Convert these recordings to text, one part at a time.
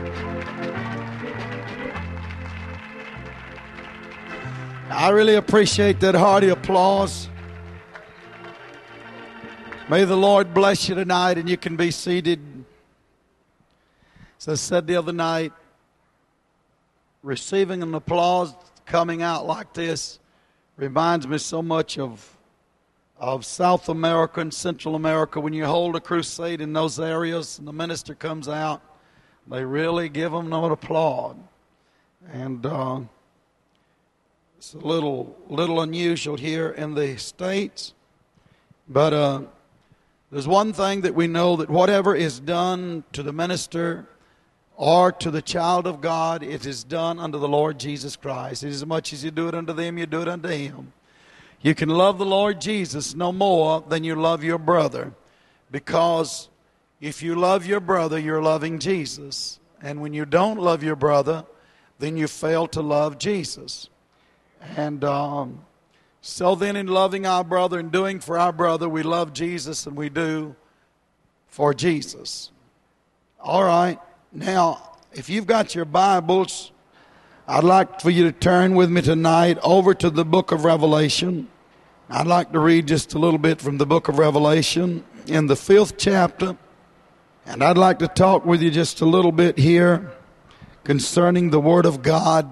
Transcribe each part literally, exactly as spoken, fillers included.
I really appreciate that hearty applause. May the Lord bless you tonight, and you can be seated. As I said the other night, receiving an applause coming out like this reminds me so much of, of South America and Central America. When you hold a crusade in those areas and the minister comes out, they really give them an applause. And uh, it's a little, little unusual here in the States, but uh, there's one thing that we know, that whatever is done to the minister or to the child of God, it is done unto the Lord Jesus Christ. As much as you do it unto them, you do it unto Him. You can love the Lord Jesus no more than you love your brother, because if you love your brother, you're loving Jesus. And when you don't love your brother, then you fail to love Jesus. And um, so then in loving our brother and doing for our brother, we love Jesus and we do for Jesus. All right. Now, if you've got your Bibles, I'd like for you to turn with me tonight over to the book of Revelation. I'd like to read just a little bit from the book of Revelation in the fifth chapter. And I'd like to talk with you just a little bit here concerning the Word of God.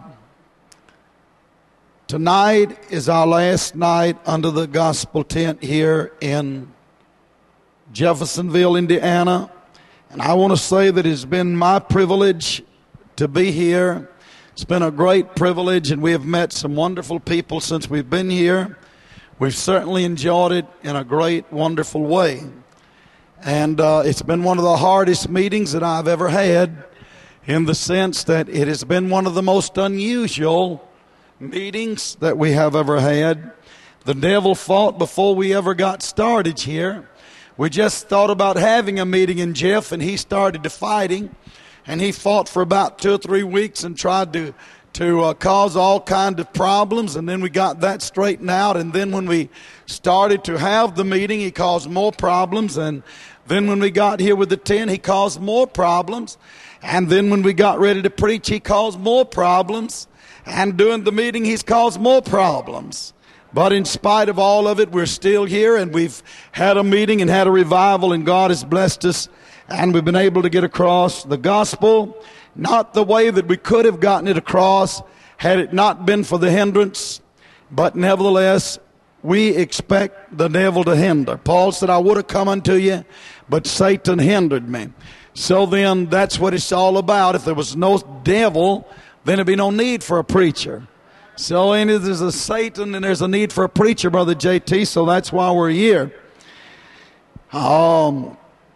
Tonight is our last night under the gospel tent here in Jeffersonville, Indiana. And I want to say that it's been my privilege to be here. It's been a great privilege, and we have met some wonderful people since we've been here. We've certainly enjoyed it in a great, wonderful way. And uh, it's been one of the hardest meetings that I've ever had, in the sense that it has been one of the most unusual meetings that we have ever had. The devil fought before we ever got started here. We just thought about having a meeting in Jeff, and he started to fighting, and he fought for about two or three weeks and tried to to uh, cause all kinds of problems, and then we got that straightened out. And then when we started to have the meeting, he caused more problems. And then when we got here with the tent, he caused more problems. And then when we got ready to preach, he caused more problems. And during the meeting, he's caused more problems. But in spite of all of it, we're still here, and we've had a meeting and had a revival, and God has blessed us, and we've been able to get across the gospel, not the way that we could have gotten it across had it not been for the hindrance. But nevertheless, we expect the devil to hinder. Paul said, I would have come unto you, but Satan hindered me. So then, that's what it's all about. If there was no devil, then there'd be no need for a preacher. So and there's a Satan and there's a need for a preacher, Brother J T, so that's why we're here. Um,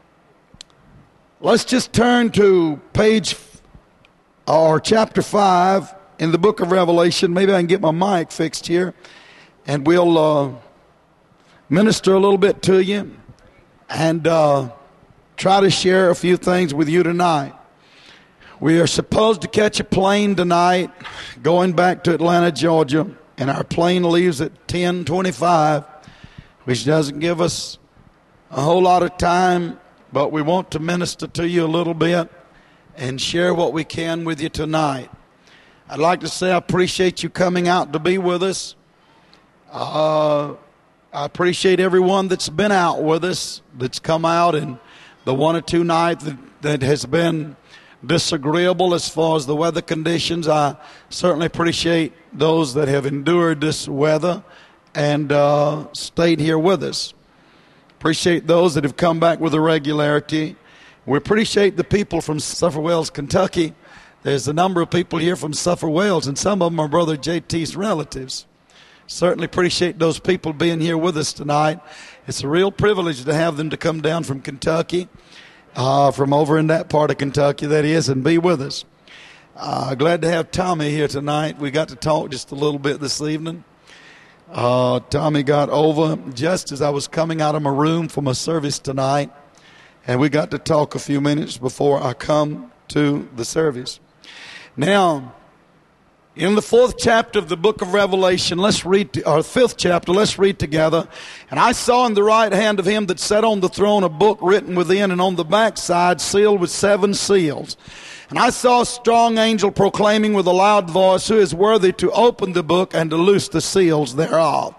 let's just turn to page or chapter five in the book of Revelation. Maybe I can get my mic fixed here, and we'll uh, minister a little bit to you and uh, try to share a few things with you tonight. We are supposed to catch a plane tonight going back to Atlanta, Georgia, and our plane leaves at ten twenty-five, which doesn't give us a whole lot of time, but we want to minister to you a little bit and share what we can with you tonight. I'd like to say I appreciate you coming out to be with us. Uh, I appreciate everyone that's been out with us, that's come out, and the one or two nights that, that has been disagreeable as far as the weather conditions. I certainly appreciate those that have endured this weather and uh, stayed here with us. Appreciate those that have come back with a regularity. We appreciate the people from Suffolk Wells, Kentucky. There's a number of people here from Suffolk Wells, and some of them are Brother J T's relatives. Certainly appreciate those people being here with us tonight. It's a real privilege to have them to come down from Kentucky. Uh, from over in that part of Kentucky, that is, and be with us. Uh, glad to have Tommy here tonight. We got to talk just a little bit this evening. Uh, Tommy got over just as I was coming out of my room from a service tonight, and we got to talk a few minutes before I come to the service. Now, In the fourth chapter of the book of Revelation, let's read, or fifth chapter, let's read together. And I saw in the right hand of him that sat on the throne a book written within, and on the backside sealed with seven seals. And I saw a strong angel proclaiming with a loud voice, who is worthy to open the book and to loose the seals thereof?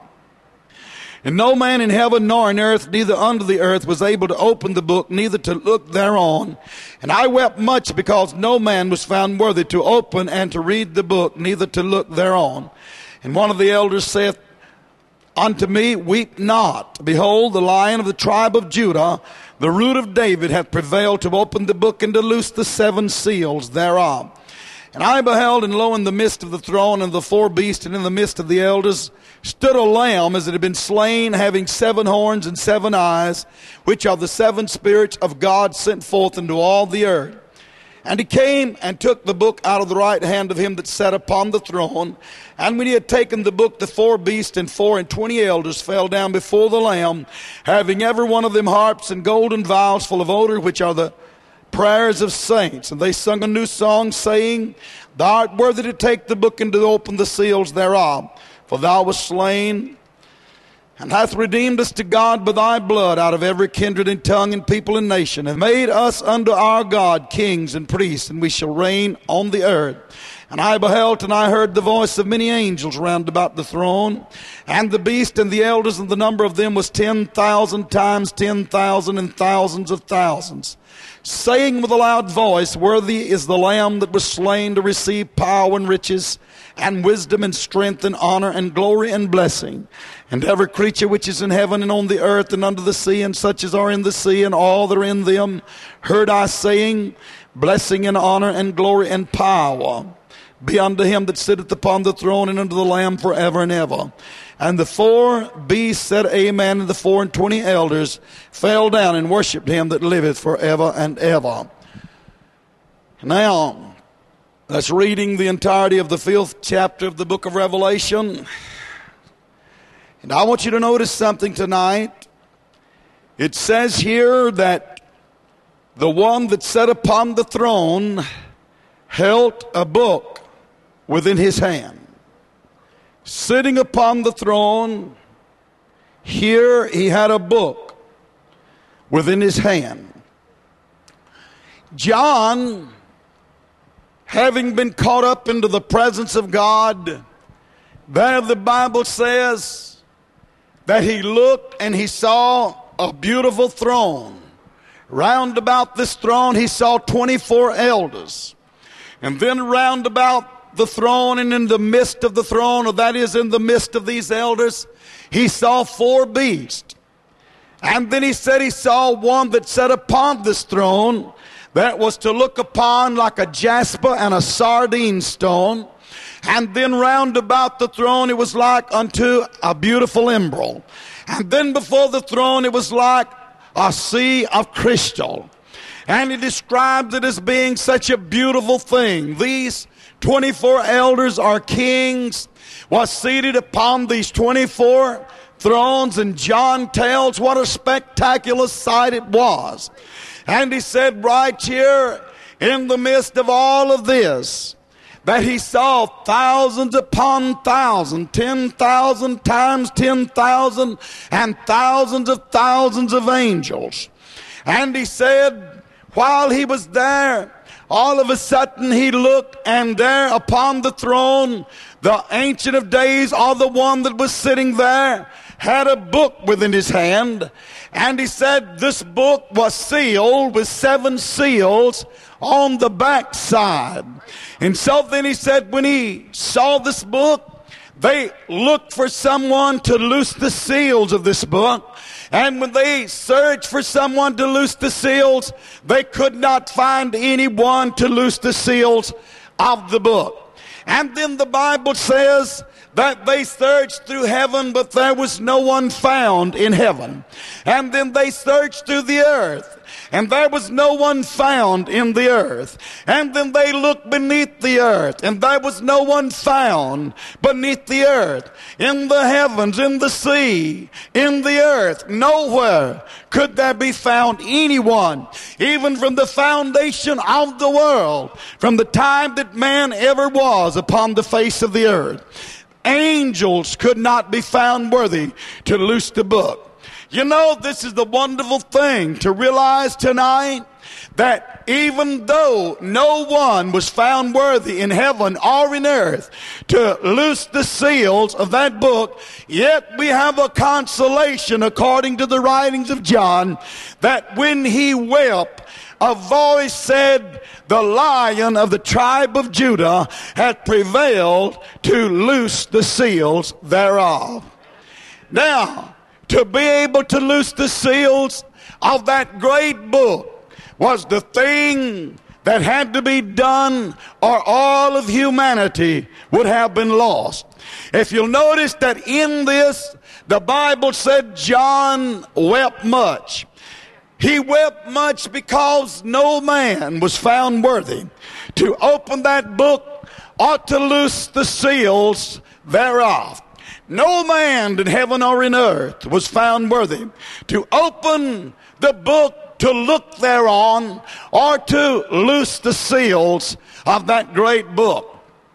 And no man in heaven nor in earth, neither under the earth, was able to open the book, neither to look thereon. And I wept much, because no man was found worthy to open and to read the book, neither to look thereon. And one of the elders saith unto me, Weep not. Behold, the Lion of the tribe of Judah, the root of David, hath prevailed to open the book and to loose the seven seals thereof. And I beheld, and lo, in the midst of the throne and the four beasts, and in the midst of the elders, stood a lamb as it had been slain, having seven horns and seven eyes, which are the seven spirits of God sent forth into all the earth. And he came and took the book out of the right hand of him that sat upon the throne. And when he had taken the book, the four beasts and four and twenty elders fell down before the Lamb, having every one of them harps and golden vials full of odor, which are the prayers of saints. And they sung a new song, saying, Thou art worthy to take the book and to open the seals thereof. For thou wast slain, and hath redeemed us to God by thy blood out of every kindred and tongue and people and nation, and made us unto our God kings and priests, and we shall reign on the earth. And I beheld, and I heard the voice of many angels round about the throne, and the beast and the elders, and the number of them was ten thousand times ten thousand and thousands of thousands, saying with a loud voice, Worthy is the Lamb that was slain to receive power and riches, and wisdom and strength and honor and glory and blessing. And every creature which is in heaven and on the earth and under the sea, and such as are in the sea, and all that are in them, heard I saying, Blessing and honor and glory and power be unto him that sitteth upon the throne and unto the Lamb forever and ever. And the four beasts said, Amen, and the four and twenty elders fell down and worshipped him that liveth forever and ever. Now, that's reading the entirety of the fifth chapter of the book of Revelation. And I want you to notice something tonight. It says here that the one that sat upon the throne held a book within his hand. Sitting upon the throne, here he had a book within his hand. John, having been caught up into the presence of God, there the Bible says that he looked and he saw a beautiful throne. Round about this throne he saw twenty-four elders. And then round about the throne and in the midst of the throne, or that is in the midst of these elders, he saw four beasts. And then he said he saw one that sat upon this throne, that was to look upon like a jasper and a sardine stone. And then round about the throne it was like unto a beautiful emerald. And then before the throne it was like a sea of crystal. And he describes it as being such a beautiful thing. These twenty-four elders are kings, was seated upon these twenty-four thrones, and John tells what a spectacular sight it was. And he said right here in the midst of all of this, that he saw thousands upon thousands, ten thousand times ten thousand, and thousands of thousands of angels. And he said, while he was there, all of a sudden he looked, and there upon the throne, the Ancient of Days, or the one that was sitting there, had a book within his hand. And he said this book was sealed with seven seals on the backside. And so then he said when he saw this book, they looked for someone to loose the seals of this book. And when they searched for someone to loose the seals, they could not find anyone to loose the seals of the book. And then the Bible says that they searched through heaven, but there was no one found in heaven. And then they searched through the earth, and there was no one found in the earth. And then they looked beneath the earth, and there was no one found beneath the earth. In the heavens, in the sea, in the earth, nowhere could there be found anyone, even from the foundation of the world, from the time that man ever was upon the face of the earth. Angels could not be found worthy to loose the book. You know, this is the wonderful thing to realize tonight, that even though no one was found worthy in heaven or in earth to loose the seals of that book, yet we have a consolation according to the writings of John, that when he wept, a voice said, the Lion of the tribe of Judah hath prevailed to loose the seals thereof. Now, to be able to loose the seals of that great book was the thing that had to be done, or all of humanity would have been lost. If you'll notice that in this, the Bible said John wept much. He wept much because no man was found worthy to open that book or to loose the seals thereof. No man in heaven or in earth was found worthy to open the book, to look thereon, or to loose the seals of that great book.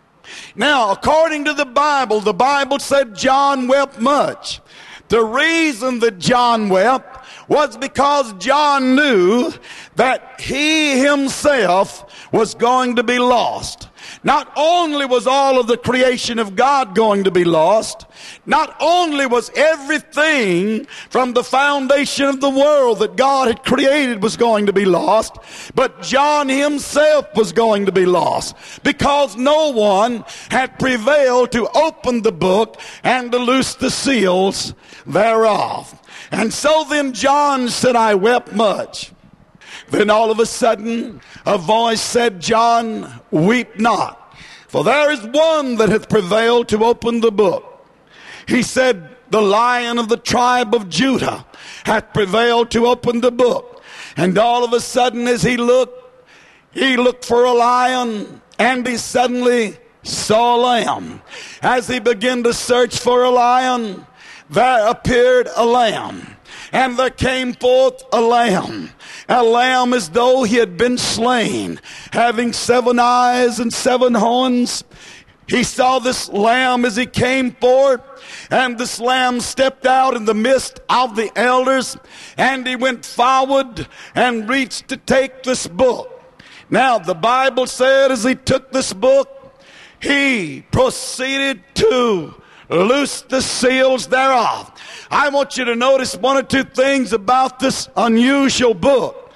Now, according to the Bible, the Bible said John wept much. The reason that John wept was because John knew that he himself was going to be lost. Not only was all of the creation of God going to be lost, not only was everything from the foundation of the world that God had created was going to be lost, but John himself was going to be lost, because no one had prevailed to open the book and to loose the seals thereof. And so then John said, I wept much. Then all of a sudden a voice said, John, weep not, for there is one that hath prevailed to open the book. He said, the Lion of the tribe of Judah hath prevailed to open the book. And all of a sudden as he looked, he looked for a lion, and he suddenly saw a lamb. As he began to search for a lion, there appeared a lamb. And there came forth a lamb, a lamb as though he had been slain, having seven eyes and seven horns. He saw this lamb as he came forth, and this lamb stepped out in the midst of the elders, and he went forward and reached to take this book. Now, the Bible said as he took this book, he proceeded to loose the seals thereof. I want you to notice one or two things about this unusual book.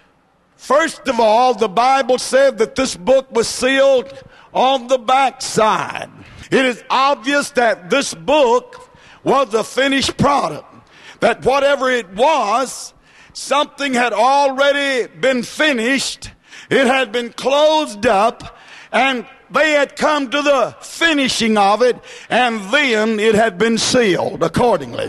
First of all, the Bible said that this book was sealed on the backside. It is obvious that this book was a finished product, that whatever it was, something had already been finished. It had been closed up, and they had come to the finishing of it, and then it had been sealed accordingly.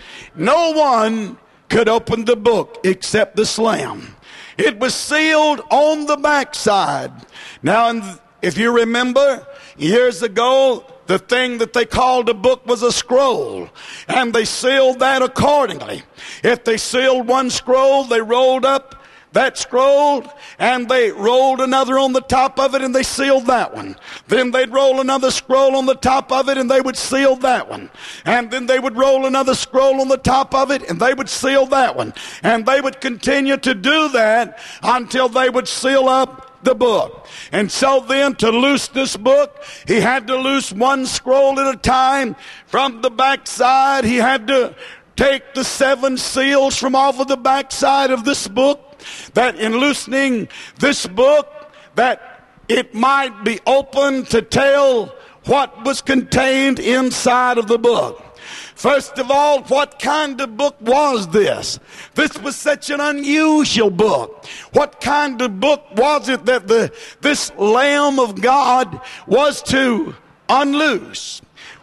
No one could open the book except this lamb. It was sealed on the backside. Now, if you remember, years ago, the thing that they called a book was a scroll, and they sealed that accordingly. If they sealed one scroll, they rolled up that scroll, and they rolled another on the top of it, and they sealed that one. Then they'd roll another scroll on the top of it, and they would seal that one. And then they would roll another scroll on the top of it, and they would seal that one. And they would continue to do that until they would seal up the book. And so then, to loose this book, he had to loose one scroll at a time from the backside. He had to take the seven seals from off of the backside of this book, that in loosening this book, that it might be open to tell what was contained inside of the book. First of all, what kind of book was this? This was such an unusual book. What kind of book was it that the this Lamb of God was to unloose?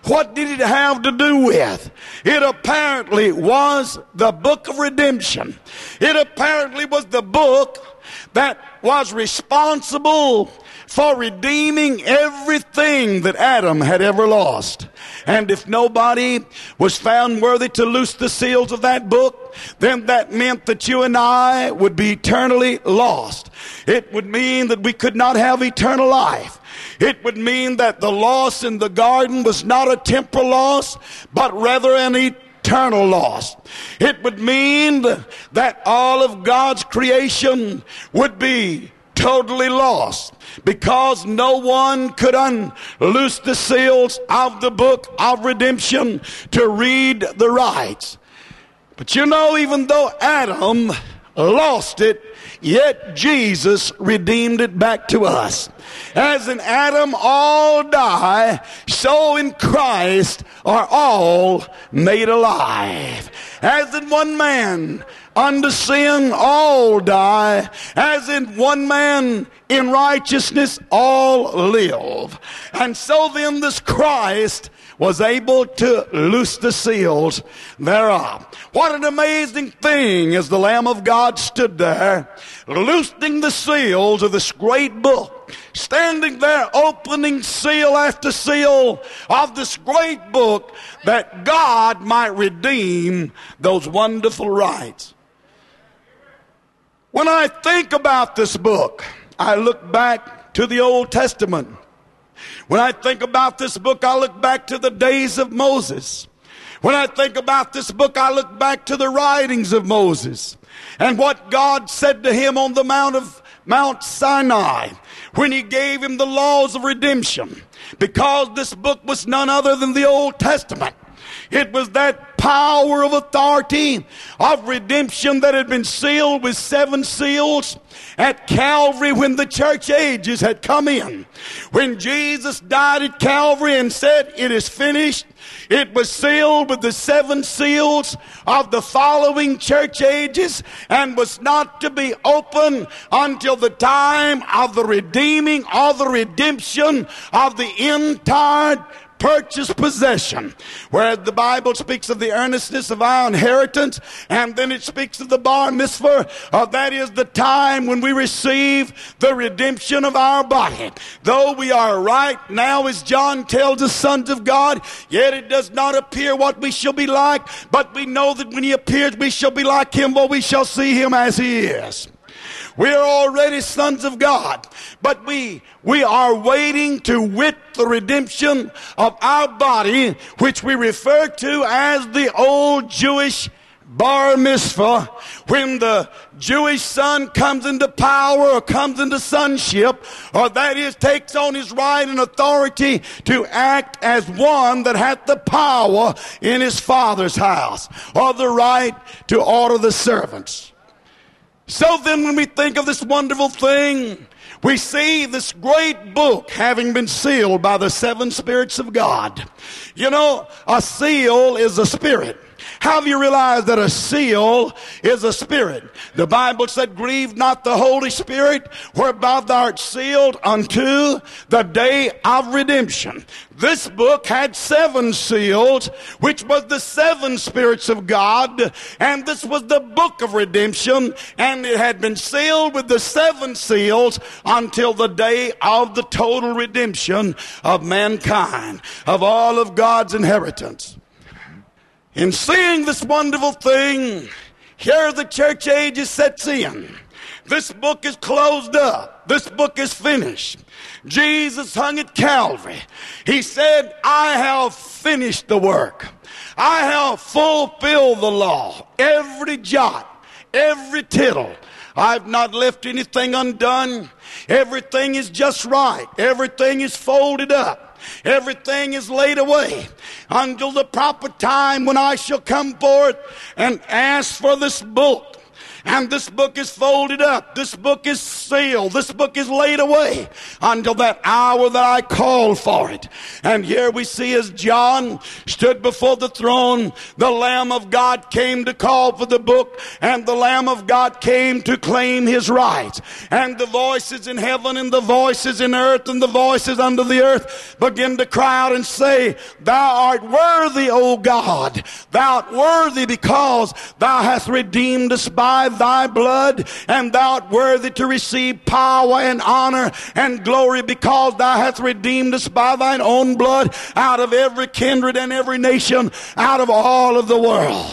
What did it have to do with? It apparently was the book of redemption. It apparently was the book that was responsible for redeeming everything that Adam had ever lost. And if nobody was found worthy to loose the seals of that book, then that meant that you and I would be eternally lost. It would mean that we could not have eternal life. It would mean that the loss in the garden was not a temporal loss, but rather an eternal loss. It would mean that all of God's creation would be totally lost, because no one could unloose the seals of the book of redemption to read the rights. But you know, even though Adam lost it, yet Jesus redeemed it back to us. As in Adam all die, so in Christ are all made alive. As in one man unto sin all die, as in one man in righteousness all live. And so then this Christ was able to loose the seals thereof. What an amazing thing as the Lamb of God stood there, loosening the seals of this great book, standing there opening seal after seal of this great book, that God might redeem those wonderful rights. When I think about this book, I look back to the Old Testament. When I think about this book, I look back to the days of Moses. When I think about this book, I look back to the writings of Moses and what God said to him on the Mount of Mount Sinai when he gave him the laws of redemption. Because this book was none other than the Old Testament. It was that power of authority of redemption that had been sealed with seven seals at Calvary when the church ages had come in. When Jesus died at Calvary and said, "It is finished," it was sealed with the seven seals of the following church ages and was not to be opened until the time of the redeeming of the redemption of the entire purchased possession. Whereas the Bible speaks of the earnestness of our inheritance, and then it speaks of the bar mitzvah, uh, that is the time when we receive the redemption of our body. Though we are right now, as John tells us, sons of God, yet it does not appear what we shall be like, but we know that when he appears we shall be like him, for we shall see him as he is. We are already sons of God, but we we are waiting to wit the redemption of our body, which we refer to as the old Jewish bar mitzvah, when the Jewish son comes into power or comes into sonship, or that is, takes on his right and authority to act as one that hath the power in his father's house, or the right to order the servants. So then when we think of this wonderful thing, we see this great book having been sealed by the seven spirits of God. You know, a seal is a spirit. Have you realized that a seal is a spirit? The Bible said, "Grieve not the Holy Spirit, whereby thou art sealed unto the day of redemption." This book had seven seals, which was the seven spirits of God, and this was the book of redemption, and it had been sealed with the seven seals until the day of the total redemption of mankind, of all of God's inheritance. In seeing this wonderful thing, here the church ages sets in. This book is closed up. This book is finished. Jesus hung at Calvary. He said, "I have finished the work. I have fulfilled the law, every jot, every tittle. I've not left anything undone. Everything is just right. Everything is folded up. Everything is laid away until the proper time when I shall come forth and ask for this book." And this book is folded up. This book is sealed. This book is laid away until that hour that I call for it. And here we see as John stood before the throne, the Lamb of God came to call for the book, and the Lamb of God came to claim his rights. And the voices in heaven and the voices in earth and the voices under the earth begin to cry out and say, thou art worthy, O God. Thou art worthy because thou hast redeemed us by thy blood, and thou art worthy to receive power and honor and glory because thou hast redeemed us by thine own blood out of every kindred and every nation, out of all of the world.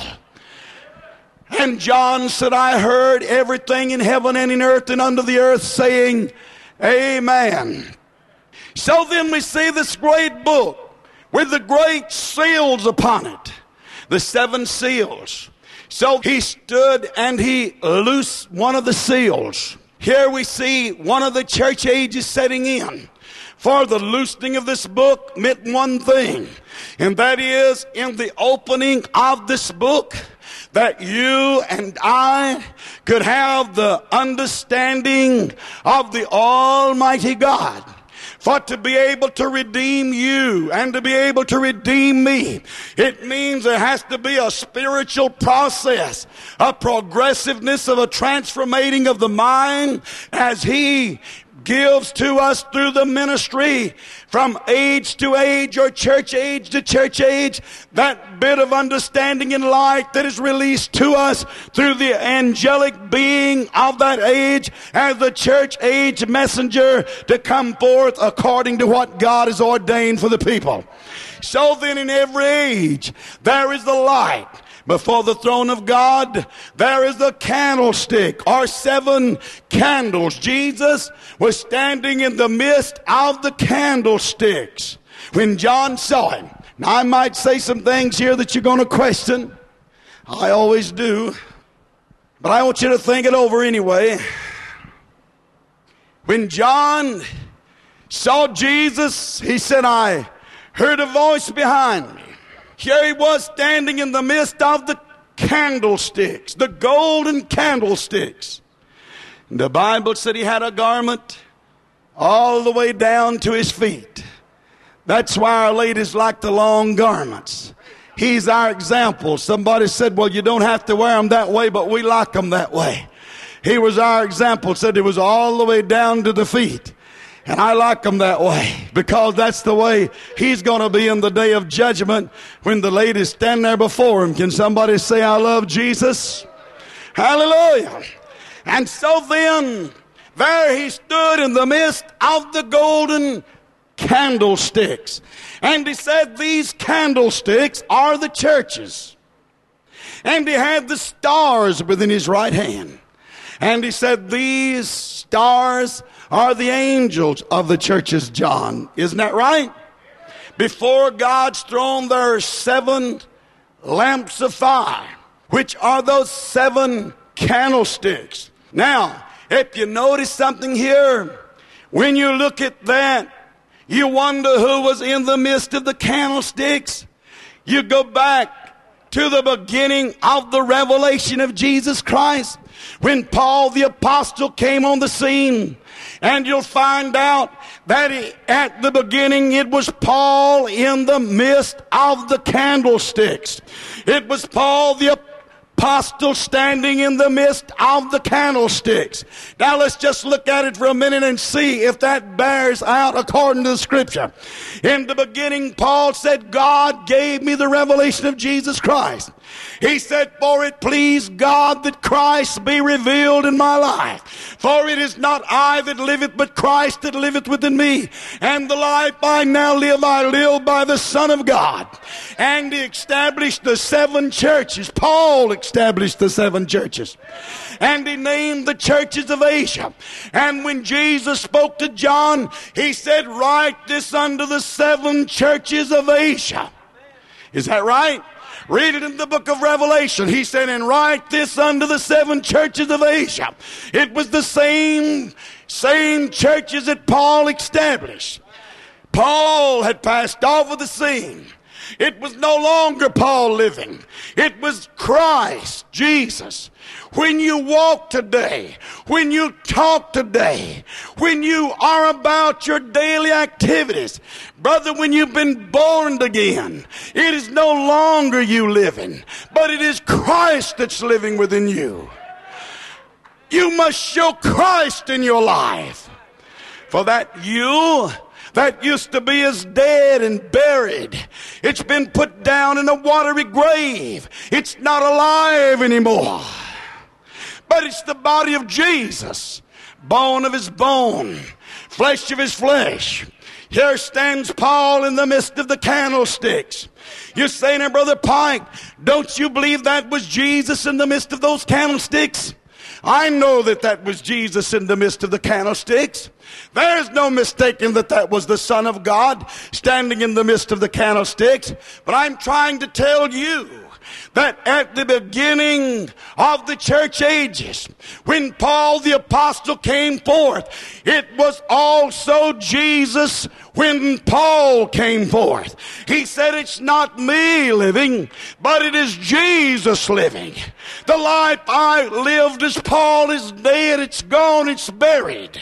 And John said, I heard everything in heaven and in earth and under the earth saying, Amen. So then we see this great book with the great seals upon it, the seven seals. So he stood and he loosed one of the seals. Here we see one of the church ages setting in. For the loosening of this book meant one thing, and that is in the opening of this book, that you and I could have the understanding of the Almighty God. For to be able to redeem you and to be able to redeem me, it means there has to be a spiritual process, a progressiveness of a transformating of the mind as he gives to us through the ministry from age to age or church age to church age, that bit of understanding and light that is released to us through the angelic being of that age as the church age messenger to come forth according to what God has ordained for the people. So then in every age there is the light. Before the throne of God, there is a candlestick or seven candles. Jesus was standing in the midst of the candlesticks when John saw him. Now, I might say some things here that you're going to question. I always do. But I want you to think it over anyway. When John saw Jesus, he said, I heard a voice behind me. Here he was standing in the midst of the candlesticks, the golden candlesticks. The Bible said he had a garment all the way down to his feet. That's why our ladies like the long garments. He's our example. Somebody said, well, you don't have to wear them that way, but we like them that way. He was our example, said it was all the way down to the feet. And I like him that way because that's the way he's going to be in the day of judgment when the ladies stand there before him. Can somebody say, I love Jesus? Hallelujah. And so then, there he stood in the midst of the golden candlesticks. And he said, these candlesticks are the churches. And he had the stars within his right hand. And he said, these stars are the angels of the churches, John. Isn't that right? Before God's throne there are seven lamps of fire, which are those seven candlesticks. Now, if you notice something here, when you look at that, you wonder who was in the midst of the candlesticks. You go back to the beginning of the revelation of Jesus Christ, when Paul the apostle came on the scene. And you'll find out that he, at the beginning it was Paul in the midst of the candlesticks. It was Paul the apostle standing in the midst of the candlesticks. Now let's just look at it for a minute and see if that bears out according to the scripture. In the beginning, Paul said, God gave me the revelation of Jesus Christ. He said, for it pleased God that Christ be revealed in my life. For it is not I that liveth, but Christ that liveth within me. And the life I now live, I live by the Son of God. And he established the seven churches. Paul established the seven churches. And he named the churches of Asia. And when Jesus spoke to John, he said, write this unto the seven churches of Asia. Is that right? Read it in the book of Revelation. He said, and write this unto the seven churches of Asia. It was the same, same churches that Paul established. Paul had passed off of the scene. It was no longer Paul living. It was Christ, Jesus. When you walk today, when you talk today, when you are about your daily activities, brother, when you've been born again, it is no longer you living, but it is Christ that's living within you. You must show Christ in your life. For that you that used to be as dead and buried, it's been put down in a watery grave. It's not alive anymore. But it's the body of Jesus, bone of his bone, flesh of his flesh. Here stands Paul in the midst of the candlesticks. You're saying, now, Brother Pike, don't you believe that was Jesus in the midst of those candlesticks? I know that that was Jesus in the midst of the candlesticks. There's no mistaking that that was the Son of God standing in the midst of the candlesticks. But I'm trying to tell you that at the beginning of the church ages, when Paul the apostle came forth, it was also Jesus when Paul came forth. He said, it's not me living, but it is Jesus living. The life I lived as Paul is dead, it's gone, it's buried.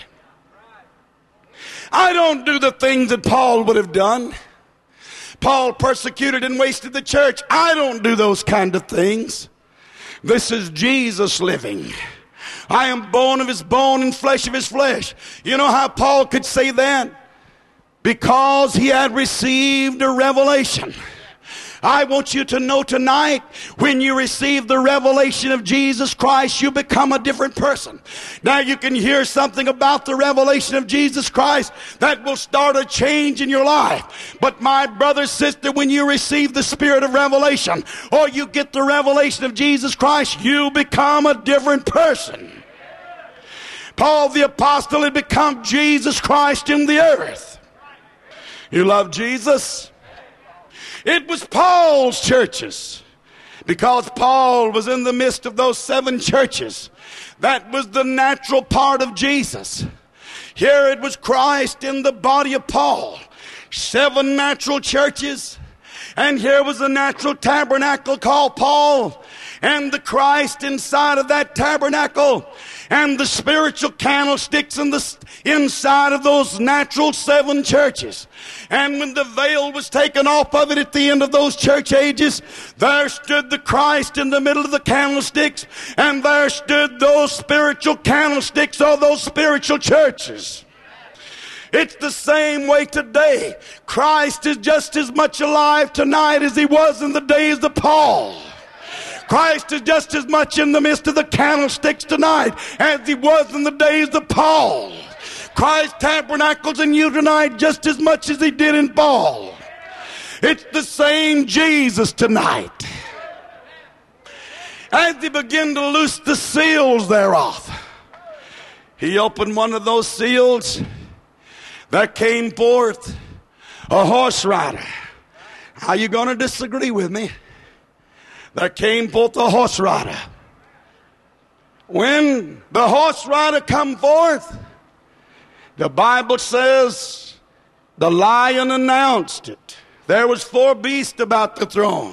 I don't do the things that Paul would have done. Paul persecuted and wasted the church. I don't do those kind of things. This is Jesus living. I am bone of his bone and flesh of his flesh. You know how Paul could say that? Because he had received a revelation. I want you to know tonight, when you receive the revelation of Jesus Christ, you become a different person. Now you can hear something about the revelation of Jesus Christ that will start a change in your life. But my brother, sister, when you receive the spirit of revelation, or you get the revelation of Jesus Christ, you become a different person. Paul the apostle had become Jesus Christ in the earth. You love Jesus? It was Paul's churches, because Paul was in the midst of those seven churches. That was the natural part of Jesus. Here it was Christ in the body of Paul. Seven natural churches. And here was a natural tabernacle called Paul, and the Christ inside of that tabernacle, and the spiritual candlesticks in the inside of those natural seven churches. And when the veil was taken off of it at the end of those church ages, there stood the Christ in the middle of the candlesticks, and there stood those spiritual candlesticks, or those spiritual churches. It's the same way today. Christ is just as much alive tonight as he was in the days of Paul. Christ is just as much in the midst of the candlesticks tonight as he was in the days of Paul. Christ tabernacles in you tonight just as much as he did in Paul. It's the same Jesus tonight. As he began to loose the seals thereof, he opened one of those seals. There came forth a horse rider. How you going to disagree with me? There came forth a horse rider. When the horse rider come forth, the Bible says the lion announced it. There was four beasts about the throne,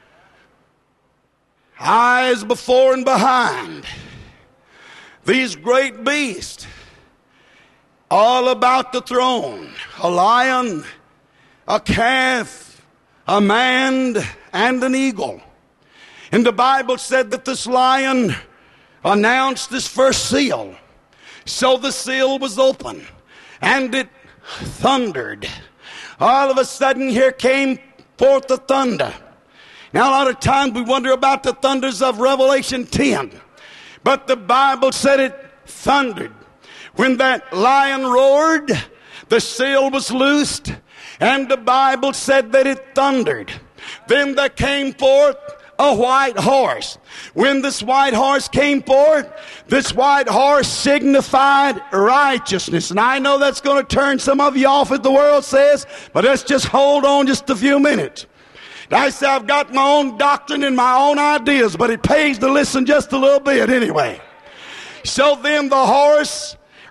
eyes before and behind. These great beasts, all about the throne. A lion, a calf, a man, and an eagle. And the Bible said that this lion announced this first seal. So the seal was open, and it thundered. All of a sudden here came forth the thunder. Now a lot of times we wonder about the thunders of Revelation ten. But the Bible said it thundered. When that lion roared, the seal was loosed, and the Bible said that it thundered. Then there came forth a white horse. When this white horse came forth, this white horse signified righteousness. And I know that's going to turn some of you off, as the world says, but let's just hold on just a few minutes. I say I've got my own doctrine and my own ideas, but it pays to listen just a little bit anyway. So then the horse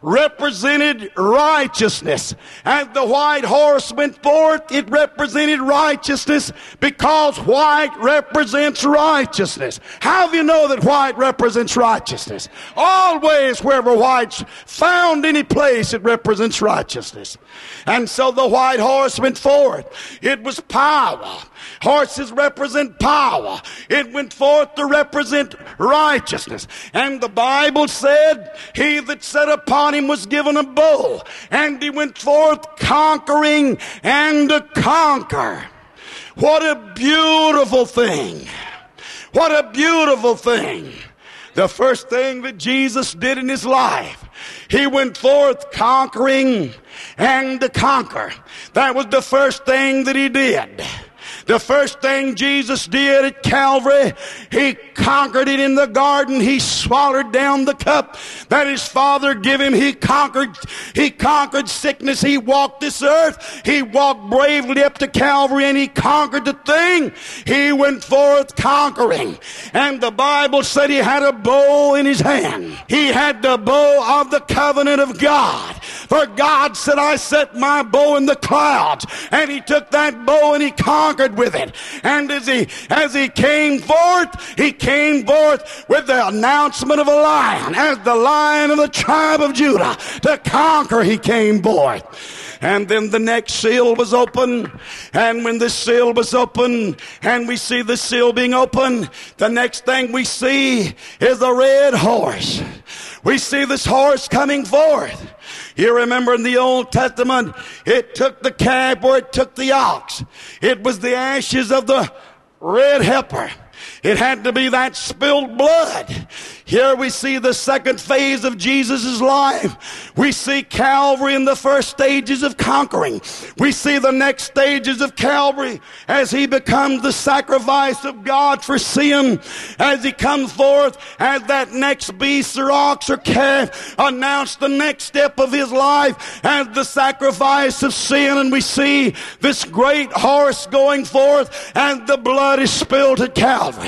represented righteousness. As the white horse went forth, it represented righteousness because white represents righteousness. How do you know that white represents righteousness? Always wherever white's found any place, it represents righteousness. And so the white horse went forth. It was power. Horses represent power. It went forth to represent righteousness. And the Bible said, he that sat upon him was given a bow, and he went forth conquering and to conquer. What a beautiful thing. What a beautiful thing. The first thing that Jesus did in his life, he went forth conquering and to conquer. That was the first thing that he did. The first thing Jesus did at Calvary, he conquered it in the garden. He swallowed down the cup that his Father gave him. He conquered, he conquered sickness. He walked this earth. He walked bravely up to Calvary and he conquered the thing. He went forth conquering. And the Bible said he had a bow in his hand. He had the bow of the covenant of God. For God said, I set my bow in the clouds. And he took that bow and he conquered with it. And as he as he came forth, he came forth with the announcement of a lion. As the Lion of the tribe of Judah, to conquer he came forth. And then the next seal was open. And when the seal was open, and we see the seal being open, the next thing we see is a red horse. We see this horse coming forth. You remember in the Old Testament, it took the calf or it took the ox. It was the ashes of the red heifer. It had to be that spilled blood. Here we see the second phase of Jesus' life. We see Calvary in the first stages of conquering. We see the next stages of Calvary as he becomes the sacrifice of God for sin. As he comes forth as that next beast or ox or calf, announced the next step of his life as the sacrifice of sin. And we see this great horse going forth and the blood is spilled at Calvary.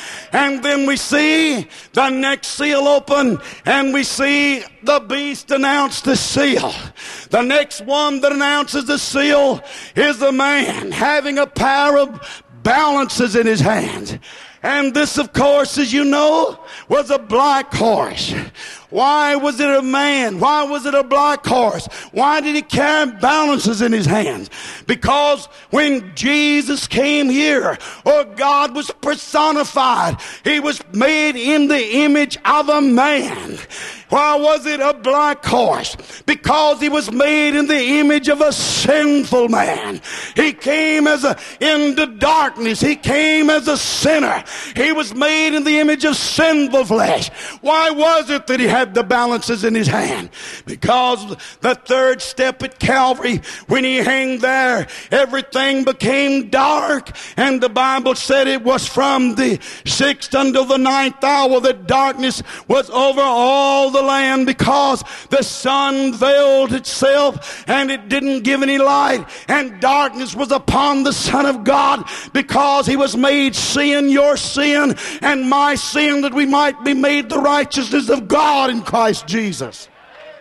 And then we see the next seal open, and we see the beast announce the seal. The next one that announces the seal is a man having a pair of balances in his hand. And this, of course, as you know, was a black horse. Why was it a man? Why was it a black horse? Why did he carry balances in his hands? Because when Jesus came here, or God was personified, he was made in the image of a man. Why was it a black horse? Because he was made in the image of a sinful man. He came as a into darkness. He came as a sinner. He was made in the image of sinful flesh. Why was it that he had the balances in his hand? Because the third step at Calvary, when he hung there, everything became dark. And the Bible said it was from the sixth until the ninth hour that darkness was over all the land, because the sun veiled itself and it didn't give any light, and darkness was upon the Son of God, because he was made sin, your sin and my sin, that we might be made the righteousness of God in Christ Jesus.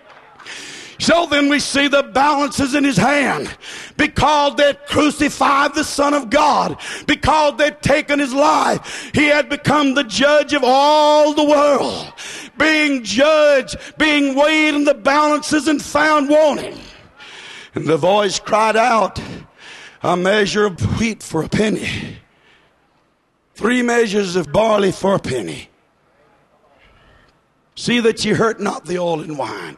So then we see the balances in his hand, because they'd crucified the Son of God, because they'd taken his life. He had become the judge of all the world, being judged, being weighed in the balances and found wanting. And the voice cried out, a measure of wheat for a penny, three measures of barley for a penny. See that ye hurt not the oil and wine.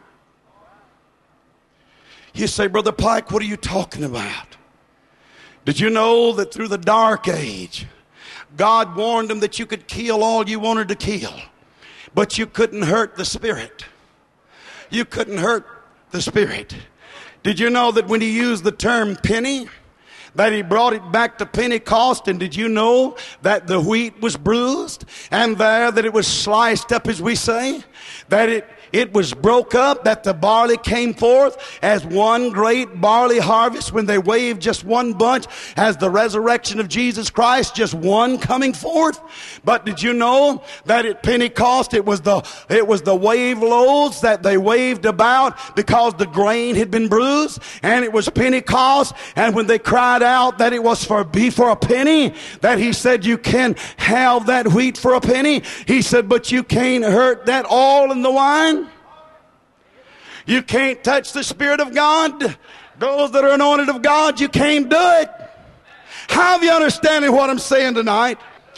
You say, Brother Pike, what are you talking about? Did you know that through the dark age, God warned them that you could kill all you wanted to kill, but you couldn't hurt the spirit? You couldn't hurt the spirit. Did you know that when he used the term penny, that he brought it back to Pentecost? And did you know that the wheat was bruised, and there that it was sliced up, as we say? That it it was broke up, that the barley came forth as one great barley harvest when they waved just one bunch, as the resurrection of Jesus Christ, just one coming forth. But did you know that at Pentecost it was the it was the wave loaves that they waved about because the grain had been bruised, and it was Pentecost, and when they cried out that it was for be for a penny, that he said you can have that wheat for a penny. He said, but you can't hurt that oil in the wine. You can't touch the Spirit of God. Those that are anointed of God, you can't do it. How are you understanding what I'm saying tonight?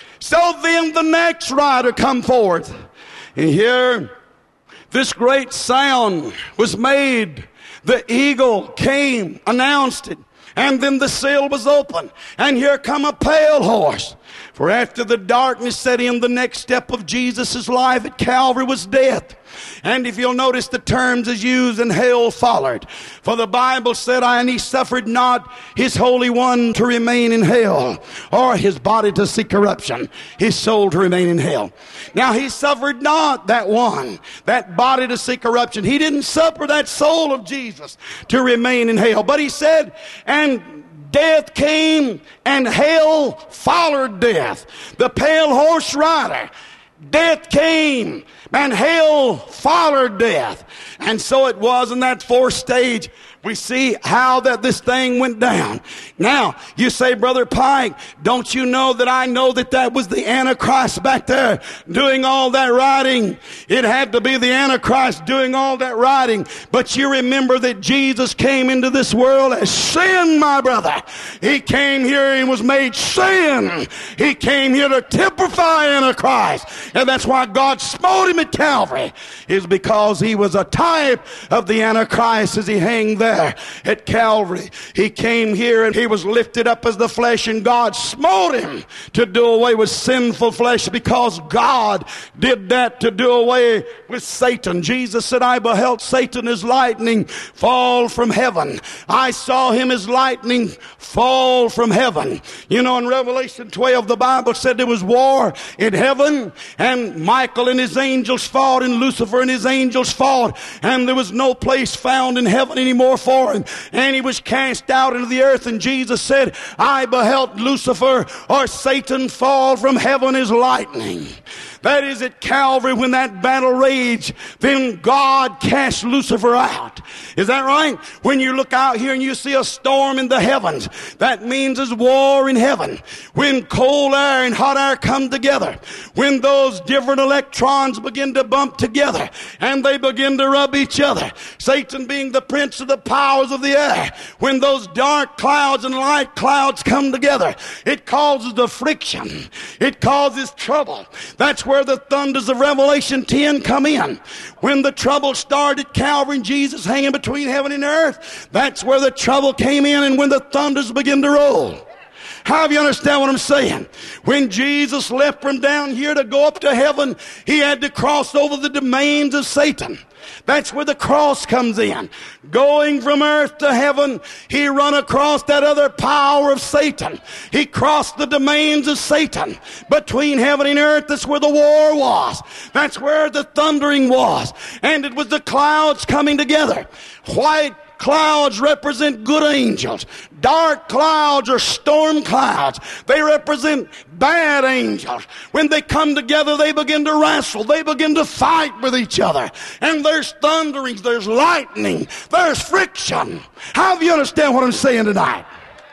So then the next rider come forth. And here, this great sound was made. The eagle came, announced it. And then the seal was open. And here come a pale horse. For after the darkness set in, the next step of Jesus' life at Calvary was death. And if you'll notice, the terms is used, and hell followed. For the Bible said, and he suffered not his Holy One to remain in hell, or his body to see corruption, his soul to remain in hell. Now he suffered not that one, that body to see corruption. He didn't suffer that soul of Jesus to remain in hell. But he said, and death came, and hell followed death. The pale horse rider, death came, and hell followed death. And so it was in that fourth stage. We see how that this thing went down. Now, you say, Brother Pike, don't you know that I know that that was the Antichrist back there doing all that riding? It had to be the Antichrist doing all that riding. But you remember that Jesus came into this world as sin, my brother. He came here and was made sin. He came here to typify Antichrist. And that's why God smote him at Calvary, is because he was a type of the Antichrist as he hung there at Calvary. He came here and he was lifted up as the flesh, and God smote him to do away with sinful flesh, because God did that to do away with Satan. Jesus said, I beheld Satan as lightning fall from heaven. I saw him as lightning fall from heaven. You know, in Revelation twelve, the Bible said there was war in heaven, and Michael and his angels fought, and Lucifer and his angels fought, and there was no place found in heaven anymore for him, and he was cast out into the earth. And Jesus said, I beheld Lucifer, or Satan, fall from heaven as lightning. That is at Calvary, when that battle raged, then God cast Lucifer out. Is that right? When you look out here and you see a storm in the heavens, that means there's war in heaven. When cold air and hot air come together, when those different electrons begin to bump together and they begin to rub each other, Satan being the prince of the powers of the air, when those dark clouds and light clouds come together, it causes the friction. It causes trouble. That's where the thunders of Revelation ten come in. When the trouble started at Calvary and Jesus hanging between heaven and earth, that's where the trouble came in, and when the thunders begin to roll. How do you understand what I'm saying? When Jesus left from down here to go up to heaven, he had to cross over the domains of Satan. That's where the cross comes in. Going from earth to heaven, he run across that other power of Satan. He crossed the domains of Satan. Between heaven and earth, that's where the war was. That's where the thundering was. And it was the clouds coming together. White clouds represent good angels. Dark clouds are storm clouds. They represent bad angels. When they come together, they begin to wrestle. They begin to fight with each other. And there's thunderings, there's lightning, there's friction. How do you understand what I'm saying tonight?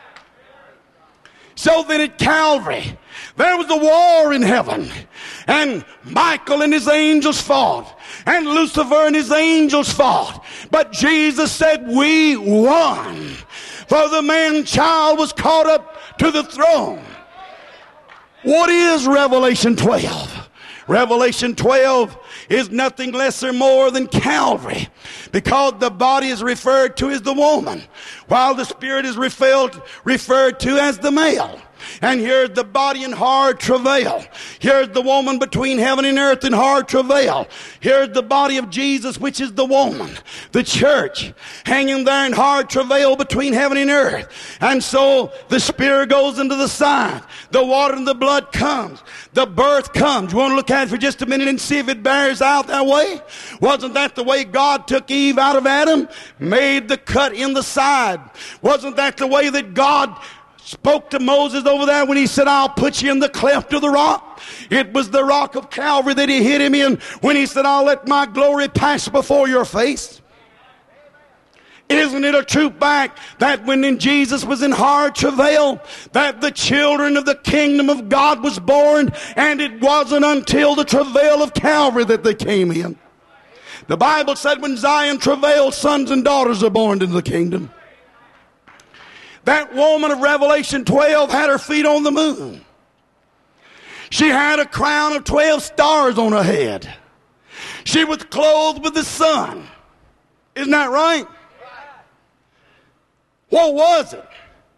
So then at Calvary, there was a war in heaven. And Michael and his angels fought. And Lucifer and his angels fought. But Jesus said, we won. For the man-child was caught up to the throne. What is Revelation twelve? Revelation twelve is nothing less or more than Calvary, because the body is referred to as the woman, while the spirit is referred, referred to as the male. And here's the body in hard travail. Here's the woman between heaven and earth in hard travail. Here's the body of Jesus, which is the woman, the church, hanging there in hard travail between heaven and earth. And so the Spirit goes into the side. The water and the blood comes. The birth comes. You want to look at it for just a minute and see if it bears out that way? Wasn't that the way God took Eve out of Adam? Made the cut in the side. Wasn't that the way that God spoke to Moses over there when he said, I'll put you in the cleft of the rock? It was the rock of Calvary that he hid him in when he said, I'll let my glory pass before your face. Isn't it a true fact that when Jesus was in hard travail, that the children of the kingdom of God was born, and it wasn't until the travail of Calvary that they came in? The Bible said when Zion travailed, sons and daughters are born into the kingdom. That woman of Revelation twelve had her feet on the moon. She had a crown of twelve stars on her head. She was clothed with the sun. Isn't that right? What was it?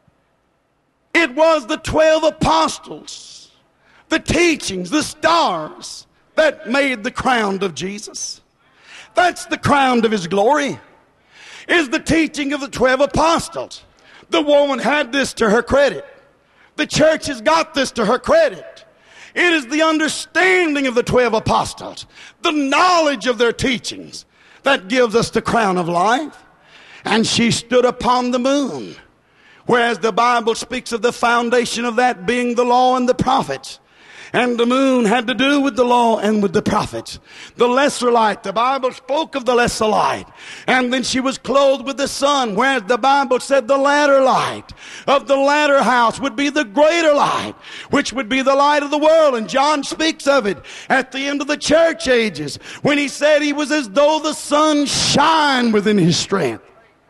It was the twelve apostles, the teachings, the stars that made the crown of Jesus. That's the crown of his glory, is the teaching of the twelve apostles. The woman had this to her credit. The church has got this to her credit. It is the understanding of the twelve apostles, the knowledge of their teachings, that gives us the crown of life. And she stood upon the moon, whereas the Bible speaks of the foundation of that being the law and the prophets. And the moon had to do with the law and with the prophets. The lesser light, the Bible spoke of the lesser light. And then she was clothed with the sun, whereas the Bible said the latter light of the latter house would be the greater light, which would be the light of the world. And John speaks of it at the end of the church ages, when he said he was as though the sun shine within his strength.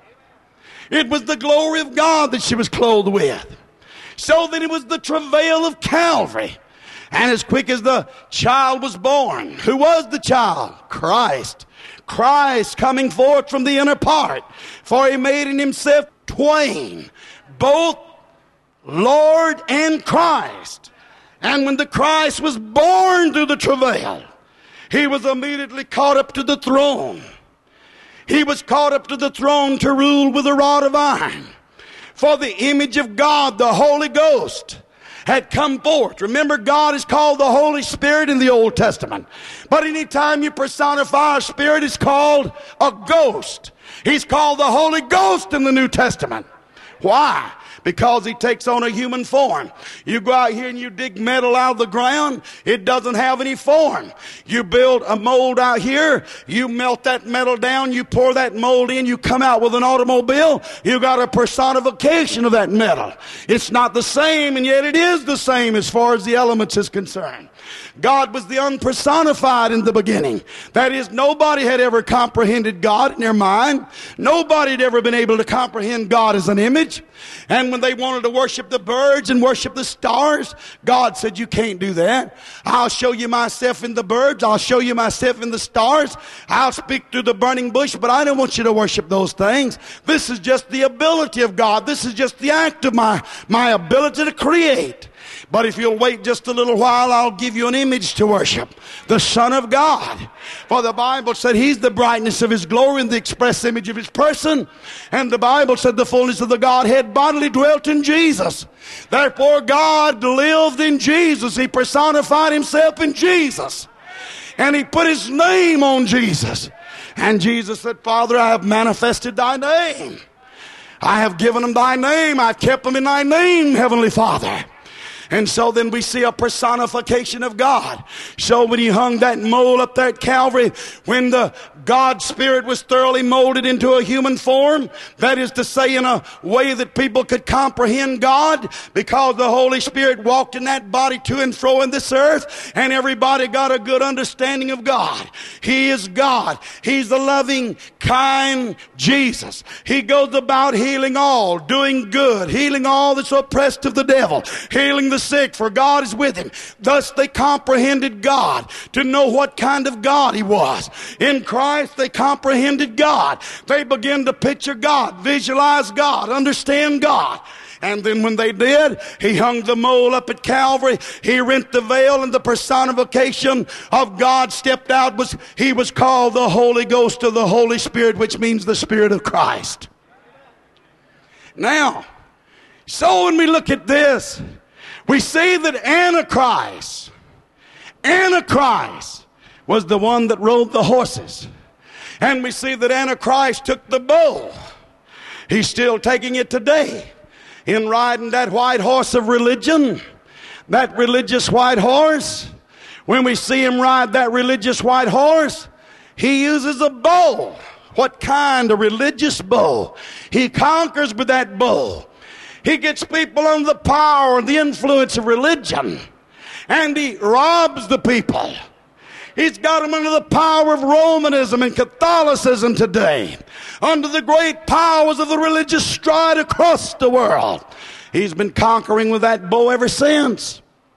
It was the glory of God that she was clothed with. So that it was the travail of Calvary. And as quick as the child was born, who was the child? Christ. Christ coming forth from the inner part. For he made in himself twain, both Lord and Christ. And when the Christ was born through the travail, he was immediately caught up to the throne. He was caught up to the throne to rule with a rod of iron. For the image of God, the Holy Ghost, had come forth. Remember, God is called the Holy Spirit in the Old Testament. But anytime you personify a spirit, it's called a ghost. He's called the Holy Ghost in the New Testament. Why? Because he takes on a human form. You go out here and you dig metal out of the ground, it doesn't have any form. You build a mold out here, you melt that metal down, you pour that mold in, you come out with an automobile, you got a personification of that metal. It's not the same, and yet it is the same as far as the elements is concerned. God was the unpersonified in the beginning. That is, nobody had ever comprehended God in their mind. Nobody had ever been able to comprehend God as an image. And when they wanted to worship the birds and worship the stars, God said, you can't do that. I'll show you myself in the birds. I'll show you myself in the stars. I'll speak through the burning bush, but I don't want you to worship those things. This is just the ability of God. This is just the act of my, my ability to create. But if you'll wait just a little while, I'll give you an image to worship. The Son of God. For the Bible said he's the brightness of his glory and the express image of his person. And the Bible said the fullness of the Godhead bodily dwelt in Jesus. Therefore God lived in Jesus. He personified himself in Jesus. And he put his name on Jesus. And Jesus said, Father, I have manifested thy name. I have given them thy name. I've kept them in thy name, Heavenly Father. And so then we see a personification of God. So when he hung that mold up there at Calvary, when the God Spirit was thoroughly molded into a human form, that is to say in a way that people could comprehend God, because the Holy Spirit walked in that body to and fro in this earth, and everybody got a good understanding of God. He is God. He's the loving, kind Jesus. He goes about healing all, doing good, healing all that's oppressed of the devil, healing the sick, for God is with him. Thus they comprehended God, to know what kind of God he was. In Christ they comprehended God. They began to picture God, visualize God, understand God. And then when they did, he hung the mole up at Calvary. He rent the veil, and the personification of God stepped out. Was He was called the Holy Ghost of the Holy Spirit, which means the Spirit of Christ. Now, so when we look at this, we see that Antichrist, Antichrist was the one that rode the horses. And we see that Antichrist took the bow. He's still taking it today in riding that white horse of religion, that religious white horse. When we see him ride that religious white horse, he uses a bow. What kind of religious bow? He conquers with that bow. He gets people under the power and the influence of religion, and he robs the people. He's got them under the power of Romanism and Catholicism today, under the great powers of the religious stride across the world. He's been conquering with that bow ever since.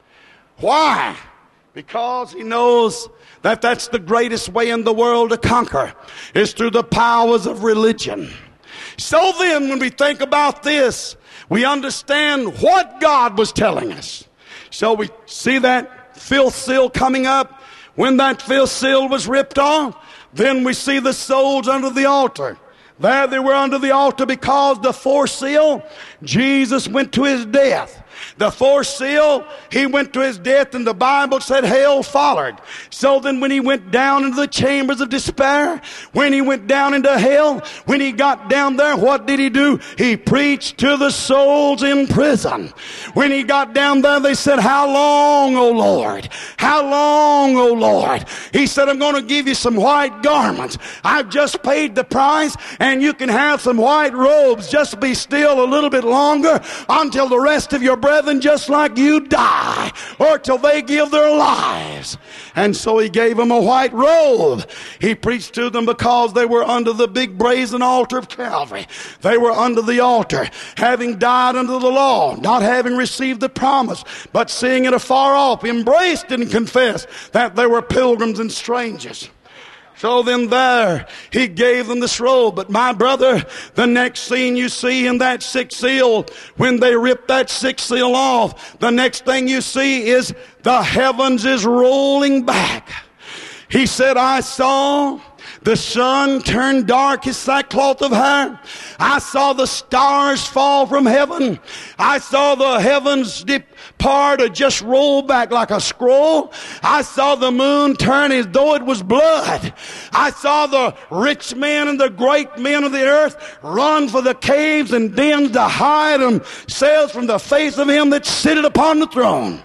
Why? Because he knows that that's the greatest way in the world to conquer, is through the powers of religion. So then, when we think about this, we understand what God was telling us. So we see that fifth seal coming up. When that fifth seal was ripped off, then we see the souls under the altar. There they were under the altar because the fourth seal, Jesus went to his death. The fourth seal, he went to his death, and the Bible said hell followed. So then when he went down into the chambers of despair, when he went down into hell, when he got down there, what did he do? He preached to the souls in prison. When he got down there, they said, how long, O Lord? How long, O Lord? He said, I'm going to give you some white garments. I've just paid the price, and you can have some white robes. Just be still a little bit longer until the rest of your brethren just like you die, or till they give their lives. And so he gave them a white robe. He preached to them because they were under the big brazen altar of Calvary. They were under the altar, having died under the law, not having received the promise, but seeing it afar off, embraced and confessed that they were pilgrims and strangers. So then there, he gave them this robe. But my brother, the next scene you see in that sixth seal, when they rip that sixth seal off, the next thing you see is the heavens is rolling back. He said, I saw the sun turn dark as sackcloth of hair. I saw the stars fall from heaven. I saw the heavens depart or just roll back like a scroll. I saw the moon turn as though it was blood. I saw the rich men and the great men of the earth run for the caves and dens to hide themselves from the face of him that sitteth upon the throne.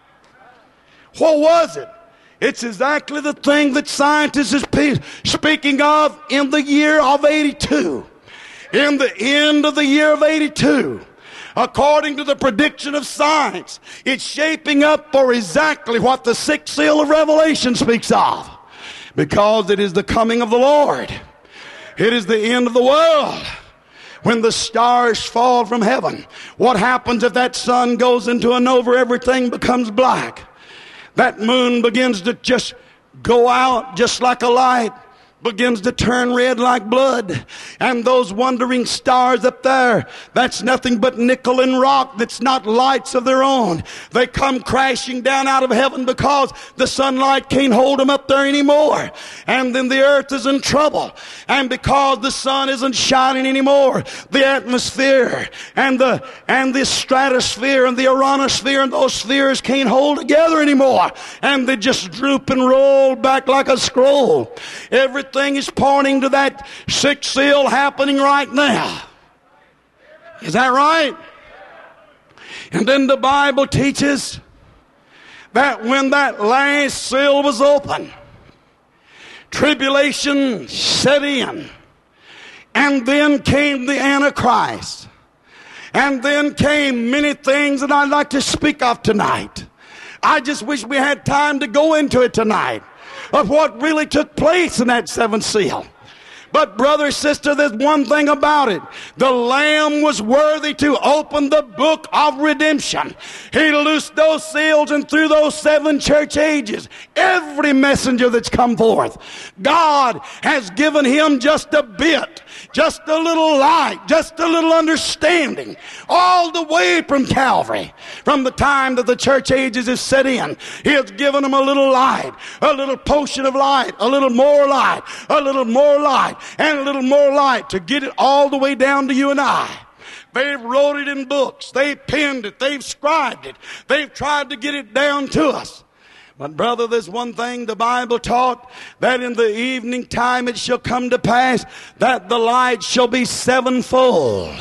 What was it? It's exactly the thing that scientists is speaking of in the year of eighty-two. In the end of the year of eighty-two, according to the prediction of science, it's shaping up for exactly what the sixth seal of Revelation speaks of. Because it is the coming of the Lord. It is the end of the world. When the stars fall from heaven, what happens if that sun goes into a nova? Everything becomes black. That moon begins to just go out just like a light, begins to turn red like blood. And those wandering stars up there, that's nothing but nickel and rock. That's not lights of their own. They come crashing down out of heaven because the sunlight can't hold them up there anymore. And then the earth is in trouble. And because the sun isn't shining anymore, the atmosphere and the and the stratosphere and the ionosphere and those spheres can't hold together anymore. And they just droop and roll back like a scroll. Everything Everything is pointing to that sixth seal happening right now. Is that right? And then the Bible teaches that when that last seal was open, tribulation set in. And then came the Antichrist. And then came many things that I'd like to speak of tonight. I just wish we had time to go into it tonight, of what really took place in that seventh seal. But brother, sister, there's one thing about it. The Lamb was worthy to open the book of redemption. He loosed those seals, and through those seven church ages, every messenger that's come forth, God has given him just a bit, just a little light, just a little understanding, all the way from Calvary. From the time that the church ages is set in, he has given them a little light, a little potion of light, a little more light, a little more light, and a little more light to get it all the way down to you and I. They've wrote it in books. They've penned it. They've scribed it. They've tried to get it down to us. But brother, there's one thing the Bible taught, that in the evening time it shall come to pass that the light shall be sevenfold.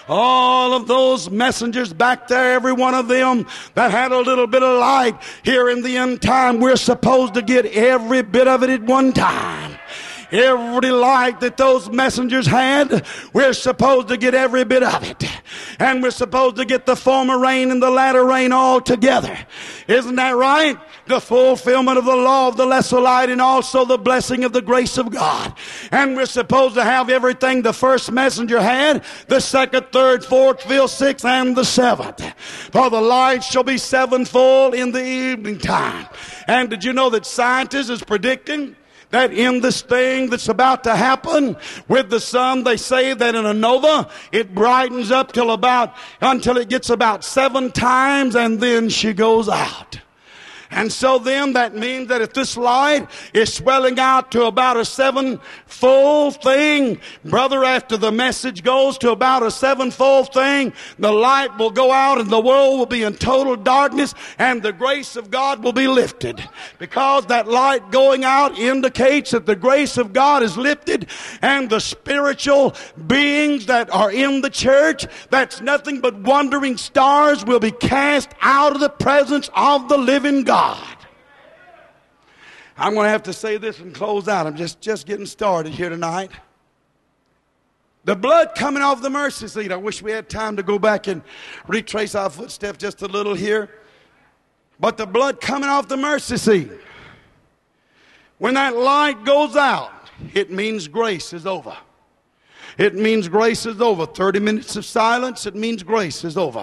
All of those messengers back there, every one of them that had a little bit of light here in the end time, we're supposed to get every bit of it at one time. Every light that those messengers had, we're supposed to get every bit of it. And we're supposed to get the former rain and the latter rain all together. Isn't that right? The fulfillment of the law of the lesser light, and also the blessing of the grace of God. And we're supposed to have everything the first messenger had, the second, third, fourth, fifth, sixth, and the seventh. For the light shall be sevenfold in the evening time. And did you know that scientists is predicting that in this thing that's about to happen with the sun, they say that in a nova, it brightens up till about, until it gets about seven times, and then she goes out. And so then that means that if this light is swelling out to about a sevenfold thing, brother, after the message goes to about a sevenfold thing, the light will go out and the world will be in total darkness, and the grace of God will be lifted. Because that light going out indicates that the grace of God is lifted, and the spiritual beings that are in the church, that's nothing but wandering stars, will be cast out of the presence of the living God. God. I'm going to have to say this and close out. I'm just, just getting started here tonight. The blood coming off the mercy seat. I wish we had time to go back and retrace our footsteps just a little here. But the blood coming off the mercy seat. When that light goes out, it means grace is over. It means grace is over. thirty minutes of silence, it means grace is over.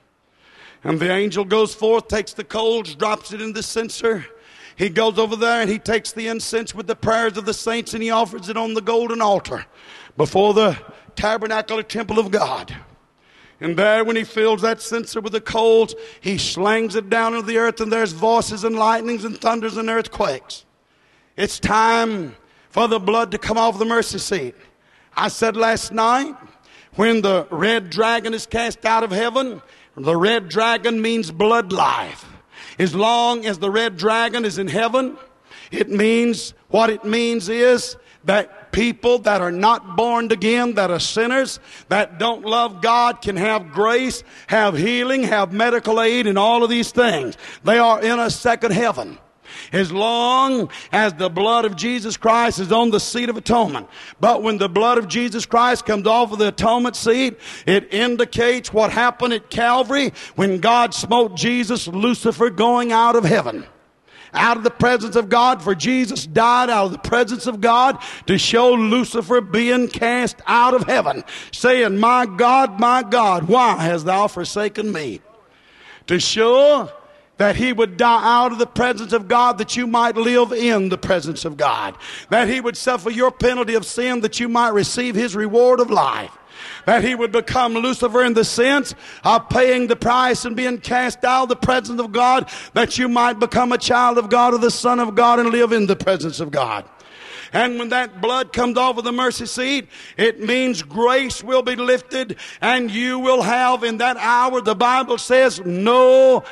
And the angel goes forth, takes the coals, drops it in the censer. He goes over there and he takes the incense with the prayers of the saints, and he offers it on the golden altar before the tabernacle or temple of God. And there, when he fills that censer with the coals, he slings it down into the earth, and there's voices and lightnings and thunders and earthquakes. It's time for the blood to come off the mercy seat. I said last night, when the red dragon is cast out of heaven, the red dragon means blood life. As long as the red dragon is in heaven, it means, what it means is that people that are not born again, that are sinners, that don't love God, can have grace, have healing, have medical aid, and all of these things. They are in a second heaven. As long as the blood of Jesus Christ is on the seat of atonement. But when the blood of Jesus Christ comes off of the atonement seat, it indicates what happened at Calvary when God smote Jesus, Lucifer, going out of heaven. Out of the presence of God, for Jesus died out of the presence of God to show Lucifer being cast out of heaven, saying, "My God, my God, why hast thou forsaken me?" To show that he would die out of the presence of God that you might live in the presence of God. That he would suffer your penalty of sin that you might receive his reward of life. That he would become Lucifer in the sense of paying the price and being cast out of the presence of God that you might become a child of God or the Son of God and live in the presence of God. And when that blood comes off of the mercy seat, it means grace will be lifted, and you will have in that hour, the Bible says, no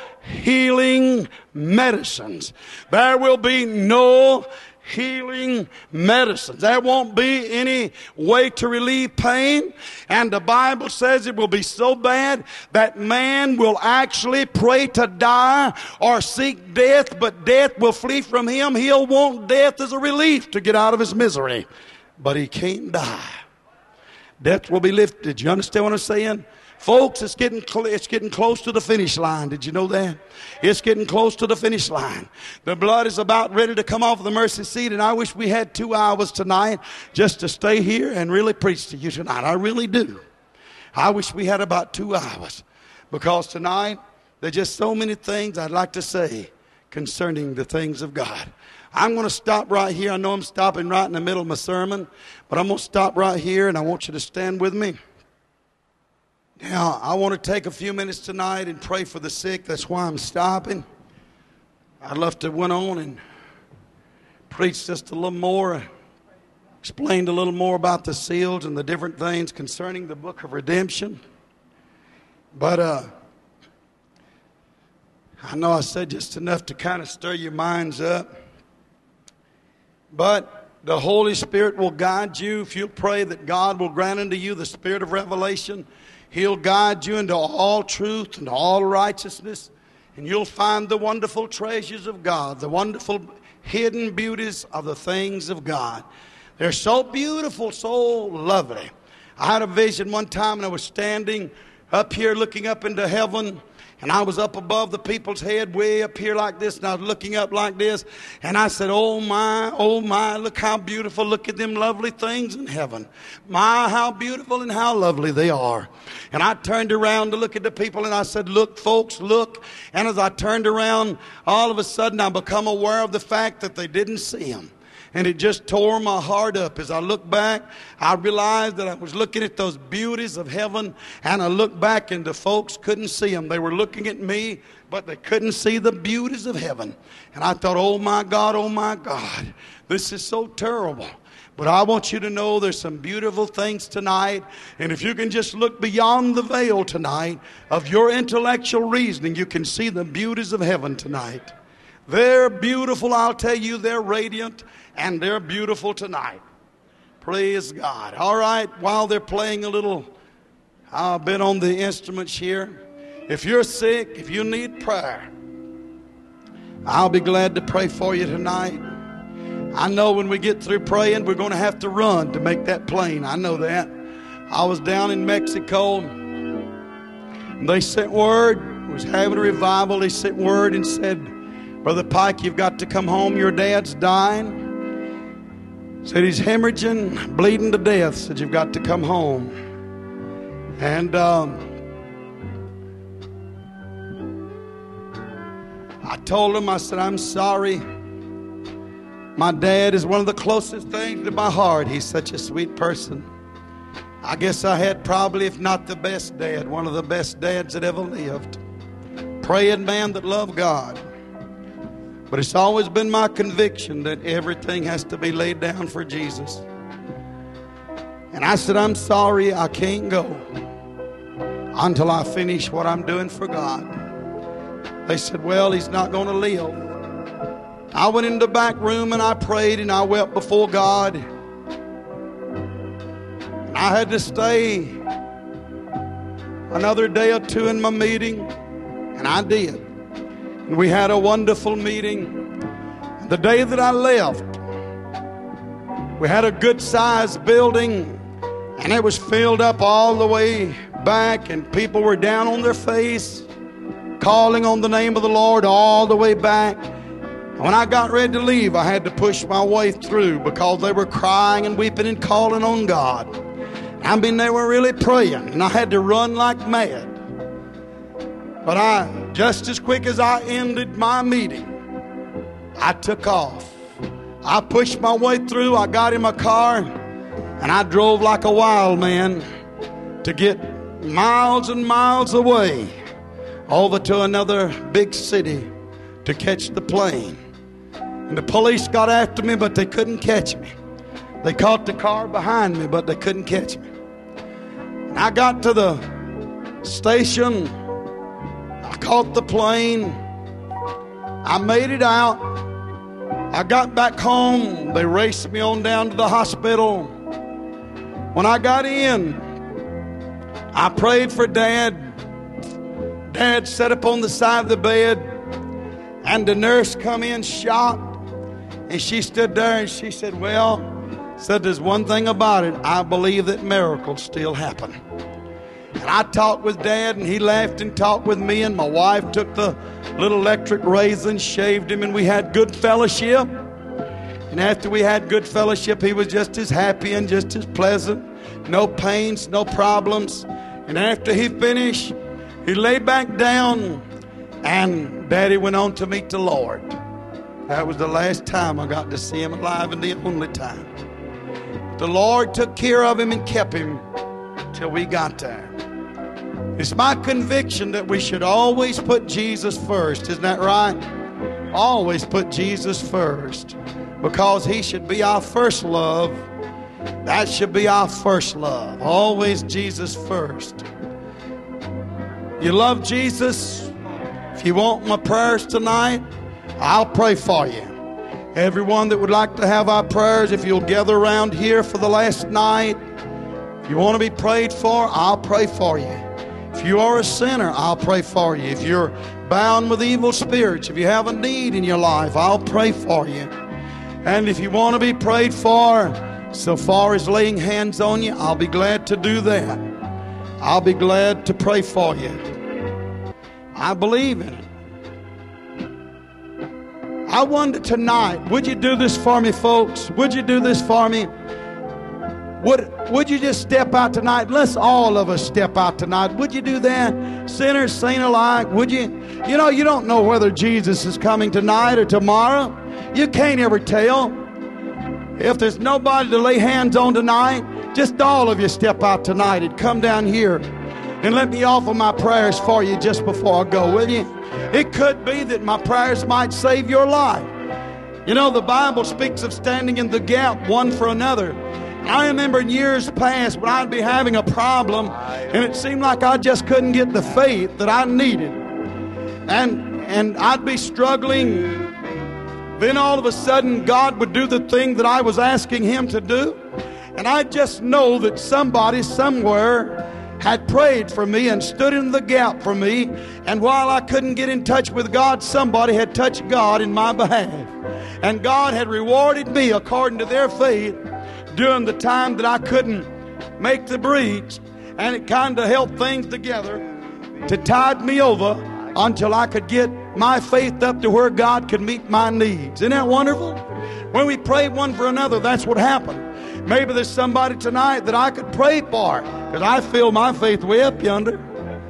healing medicines. There will be no healing medicines. There won't be any way to relieve pain. And the Bible says it will be so bad that man will actually pray to die or seek death, but death will flee from him. He'll want death as a relief to get out of his misery. But he can't die. Death will be lifted. You understand what I'm saying? Folks, it's getting, cl- it's getting close to the finish line. Did you know that? It's getting close to the finish line. The blood is about ready to come off the mercy seat, and I wish we had two hours tonight just to stay here and really preach to you tonight. I really do. I wish we had about two hours because tonight there's just so many things I'd like to say concerning the things of God. I'm going to stop right here. I know I'm stopping right in the middle of my sermon, but I'm going to stop right here, and I want you to stand with me. Now, I want to take a few minutes tonight and pray for the sick. That's why I'm stopping. I'd love to went on and preach just a little more, explained a little more about the seals and the different things concerning the book of redemption. But uh, I know I said just enough to kind of stir your minds up. But the Holy Spirit will guide you. If you'll pray that God will grant unto you the spirit of revelation, He'll guide you into all truth and all righteousness, and you'll find the wonderful treasures of God, the wonderful hidden beauties of the things of God. They're so beautiful, so lovely. I had a vision one time, and I was standing up here looking up into heaven, and I was up above the people's head, way up here like this, and I was looking up like this, and I said, oh my, oh my, look how beautiful, look at them lovely things in heaven. My, how beautiful and how lovely they are. And I turned around to look at the people, and I said, look, folks, look. And as I turned around, all of a sudden I become aware of the fact that they didn't see Him. And it just tore my heart up. As I looked back, I realized that I was looking at those beauties of heaven, and I looked back and the folks couldn't see them. They were looking at me, but they couldn't see the beauties of heaven. And I thought, oh my God, oh my God, this is so terrible. But I want you to know there's some beautiful things tonight. And if you can just look beyond the veil tonight of your intellectual reasoning, you can see the beauties of heaven tonight. They're beautiful, I'll tell you, they're radiant, and they're beautiful tonight. Praise God. All right, while they're playing a little, I've been on the instruments here. If you're sick, if you need prayer, I'll be glad to pray for you tonight. I know when we get through praying, we're going to have to run to make that plane. I know that. I was down in Mexico, and they sent word, was having a revival. They sent word and said, Brother Pike, you've got to come home. Your dad's dying. Said he's hemorrhaging, bleeding to death. Said you've got to come home. And um, I told him, I said, I'm sorry. My dad is one of the closest things to my heart. He's such a sweet person. I guess I had probably, if not the best dad, one of the best dads that ever lived. Praying man that loved God. But it's always been my conviction that everything has to be laid down for Jesus. And I said, I'm sorry, I can't go until I finish what I'm doing for God. They said, well, he's not going to live. I went in the back room and I prayed and I wept before God. And I had to stay another day or two in my meeting, and I did. And we had a wonderful meeting. The day that I left, we had a good-sized building, and it was filled up all the way back, and people were down on their face, calling on the name of the Lord all the way back. And when I got ready to leave, I had to push my way through because they were crying and weeping and calling on God. I mean, they were really praying, and I had to run like mad. But I, just as quick as I ended my meeting, I took off. I pushed my way through. I got in my car, and I drove like a wild man to get miles and miles away over to another big city to catch the plane. And the police got after me, but they couldn't catch me. They caught the car behind me, but they couldn't catch me. And I got to the station. I caught the plane. I made it out. I got back home. They raced me on down to the hospital. When I got in, I prayed for Dad. Dad sat up on the side of the bed, and the nurse come in shocked, and she stood there and she said, well, said there's one thing about it, I believe that miracles still happen. And I talked with Dad, and he laughed and talked with me, and my wife took the little electric razor and shaved him, and we had good fellowship. And after we had good fellowship, he was just as happy and just as pleasant. No pains, no problems. And after he finished, he lay back down, and Daddy went on to meet the Lord. That was the last time I got to see him alive, and the only time. The Lord took care of him and kept him till we got there. It's my conviction that we should always put Jesus first. Isn't that right? Always put Jesus first, because he should be our first love. That should be our first love. Always Jesus first. You love Jesus? If you want my prayers tonight, I'll pray for you. Everyone that would like to have our prayers, if you'll gather around here for the last night, if you want to be prayed for, I'll pray for you. If you are a sinner, I'll pray for you. If you're bound with evil spirits, if you have a need in your life, I'll pray for you. And if you want to be prayed for, so far as laying hands on you, I'll be glad to do that. I'll be glad to pray for you. I believe in it. I wonder tonight, would you do this for me, folks? Would you do this for me? Would, would you just step out tonight? Let's all of us step out tonight. Would you do that? Sinners, saint alike, would you? You know, you don't know whether Jesus is coming tonight or tomorrow. You can't ever tell. If there's nobody to lay hands on tonight, just all of you step out tonight and come down here and let me offer my prayers for you just before I go, will you? It could be that my prayers might save your life. You know, the Bible speaks of standing in the gap one for another. I remember in years past when I'd be having a problem and it seemed like I just couldn't get the faith that I needed. And, and I'd be struggling. Then all of a sudden God would do the thing that I was asking him to do. And I just know that somebody somewhere had prayed for me and stood in the gap for me. And while I couldn't get in touch with God, somebody had touched God in my behalf. And God had rewarded me according to their faith during the time that I couldn't make the breach. And it kind of held things together to tide me over until I could get my faith up to where God could meet my needs. Isn't that wonderful? When we pray one for another, that's what happened. Maybe there's somebody tonight that I could pray for, because I feel my faith way up yonder.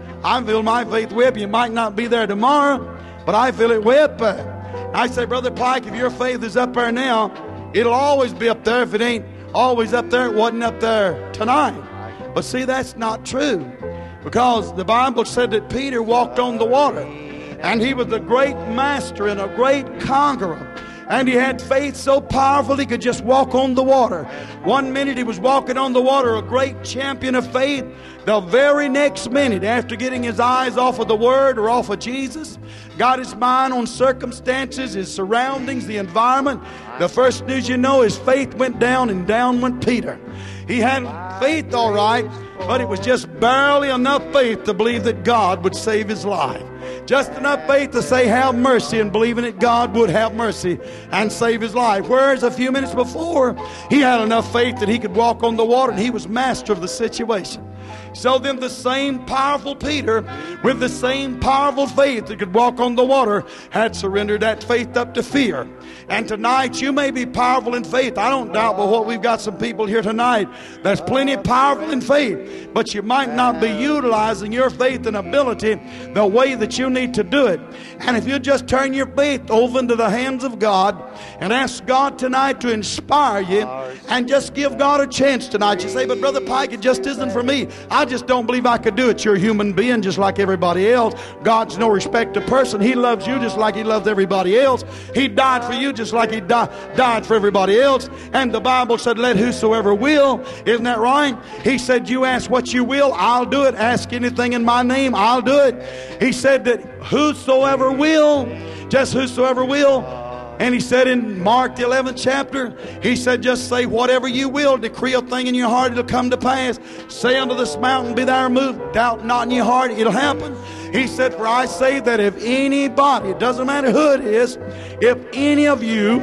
I feel my faith way up. You might not be there tomorrow, but I feel it way up there. I say, Brother Pike, if your faith is up there now, it'll always be up there. If it ain't always up there, it wasn't up there tonight. But see, that's not true, because the Bible said that Peter walked on the water, and he was a great master and a great conqueror. And he had faith so powerful he could just walk on the water. One minute he was walking on the water, a great champion of faith. The very next minute, after getting his eyes off of the Word or off of Jesus, got his mind on circumstances, his surroundings, the environment, the first news you know, his faith went down, and down went Peter. He had faith all right, but it was just barely enough faith to believe that God would save his life. Just enough faith to say, have mercy, and believing that God would have mercy and save his life. Whereas a few minutes before, he had enough faith that he could walk on the water, and he was master of the situation. So then the same powerful Peter, with the same powerful faith that could walk on the water, had surrendered that faith up to fear. And tonight you may be powerful in faith. I don't doubt but what we've got some people here tonight that's plenty powerful in faith, but you might not be utilizing your faith and ability the way that you need to do it. And if you just turn your faith over into the hands of God and ask God tonight to inspire you, and just give God a chance tonight. You say, but Brother Pike, it just isn't for me. I just don't believe I could do it. You're a human being just like everybody else. God's no respecter of person. He loves you just like he loves everybody else. He died for you just like he di- died for everybody else. And the Bible said, let whosoever will. Isn't that right? He said, you ask what you will, I'll do it. Ask anything in my name, I'll do it. He said that whosoever will, just whosoever will. And he said in Mark the eleventh chapter, he said, just say whatever you will, decree a thing in your heart, it'll come to pass. Say unto this mountain, be thou removed, doubt not in your heart, it'll happen. He said, for I say that if anybody, it doesn't matter who it is, if any of you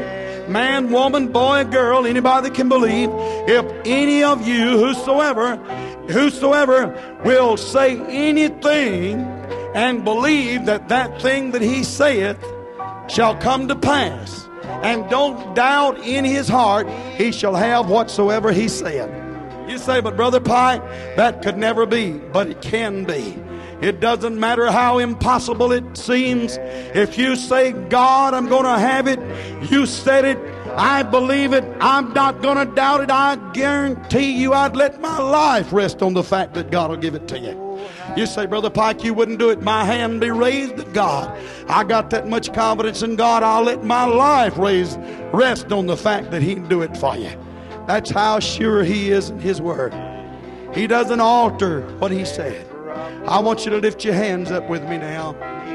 man, woman, boy, girl, anybody that can believe, if any of you, whosoever, whosoever will say anything and believe that that thing that he saith shall come to pass, and don't doubt in his heart, he shall have whatsoever he said. You say, but Brother Pike, that could never be. But it can be. It doesn't matter how impossible it seems. If you say, God, I'm going to have it, you said it, I believe it, I'm not going to doubt it, I guarantee you I'd let my life rest on the fact that God will give it to you. You say, Brother Pike, you wouldn't do it. My hand be raised to God. I got that much confidence in God, I'll let my life raise, rest on the fact that He'd do it for you. That's how sure He is in His Word. He doesn't alter what He said. I want you to lift your hands up with me now.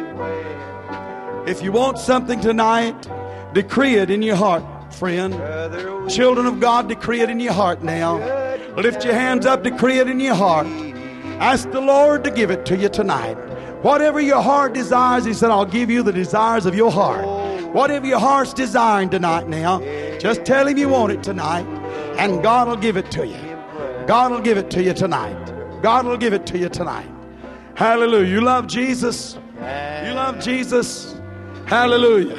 If you want something tonight, decree it in your heart, friend. Children of God, decree it in your heart now. Lift your hands up, decree it in your heart. Ask the Lord to give it to you tonight. Whatever your heart desires, He said, I'll give you the desires of your heart. Whatever your heart's desiring tonight now, just tell Him you want it tonight, and God will give it to you. God will give it to you tonight. God will give it to you tonight. Hallelujah. You love Jesus? You love Jesus? Hallelujah.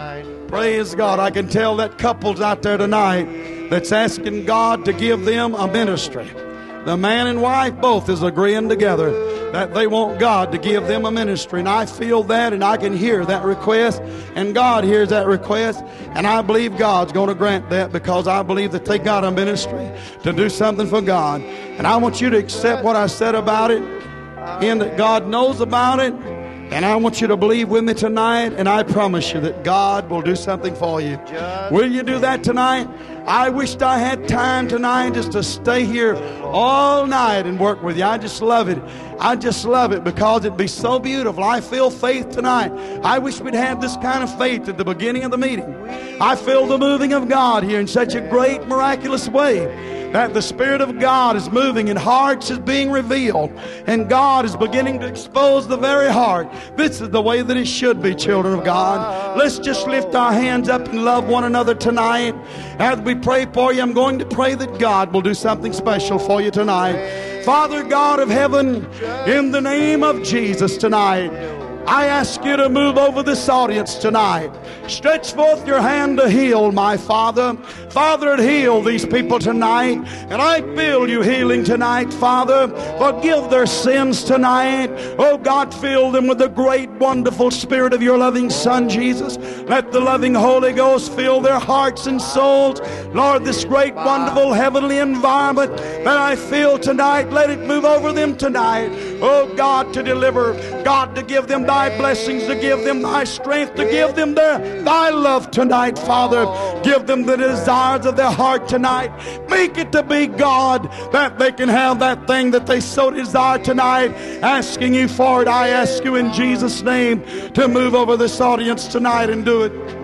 Praise God. I can tell that couple's out there tonight that's asking God to give them a ministry. The man and wife both is agreeing together that they want God to give them a ministry. And I feel that, and I can hear that request, and God hears that request, and I believe God's going to grant that, because I believe that they got a ministry to do something for God. And I want you to accept what I said about it, and that God knows about it. And I want you to believe with me tonight, and I promise you that God will do something for you. Will you do that tonight? I wished I had time tonight just to stay here all night and work with you. I just love it. I just love it because it'd be so beautiful. I feel faith tonight. I wish we'd had this kind of faith at the beginning of the meeting. I feel the moving of God here in such a great, miraculous way, that the Spirit of God is moving and hearts is being revealed, and God is beginning to expose the very heart. This is the way that it should be, children of God. Let's just lift our hands up and love one another tonight. As we pray for you, I'm going to pray that God will do something special for you tonight. Father God of heaven, in the name of Jesus tonight, I ask you to move over this audience tonight. Stretch forth your hand to heal, my Father. Father, heal these people tonight. And I feel you healing tonight, Father. Forgive their sins tonight. Oh God, fill them with the great, wonderful Spirit of your loving Son, Jesus. Let the loving Holy Ghost fill their hearts and souls. Lord, this great, wonderful, heavenly environment that I feel tonight, let it move over them tonight. Oh God, to deliver. God, to give them thy blessings, to give them thy strength, to give them their, thy love tonight, Father. Give them the desires of their heart tonight. Make it to be, God, that they can have that thing that they so desire tonight. Asking you for it, I ask you in Jesus' name to move over this audience tonight and do it.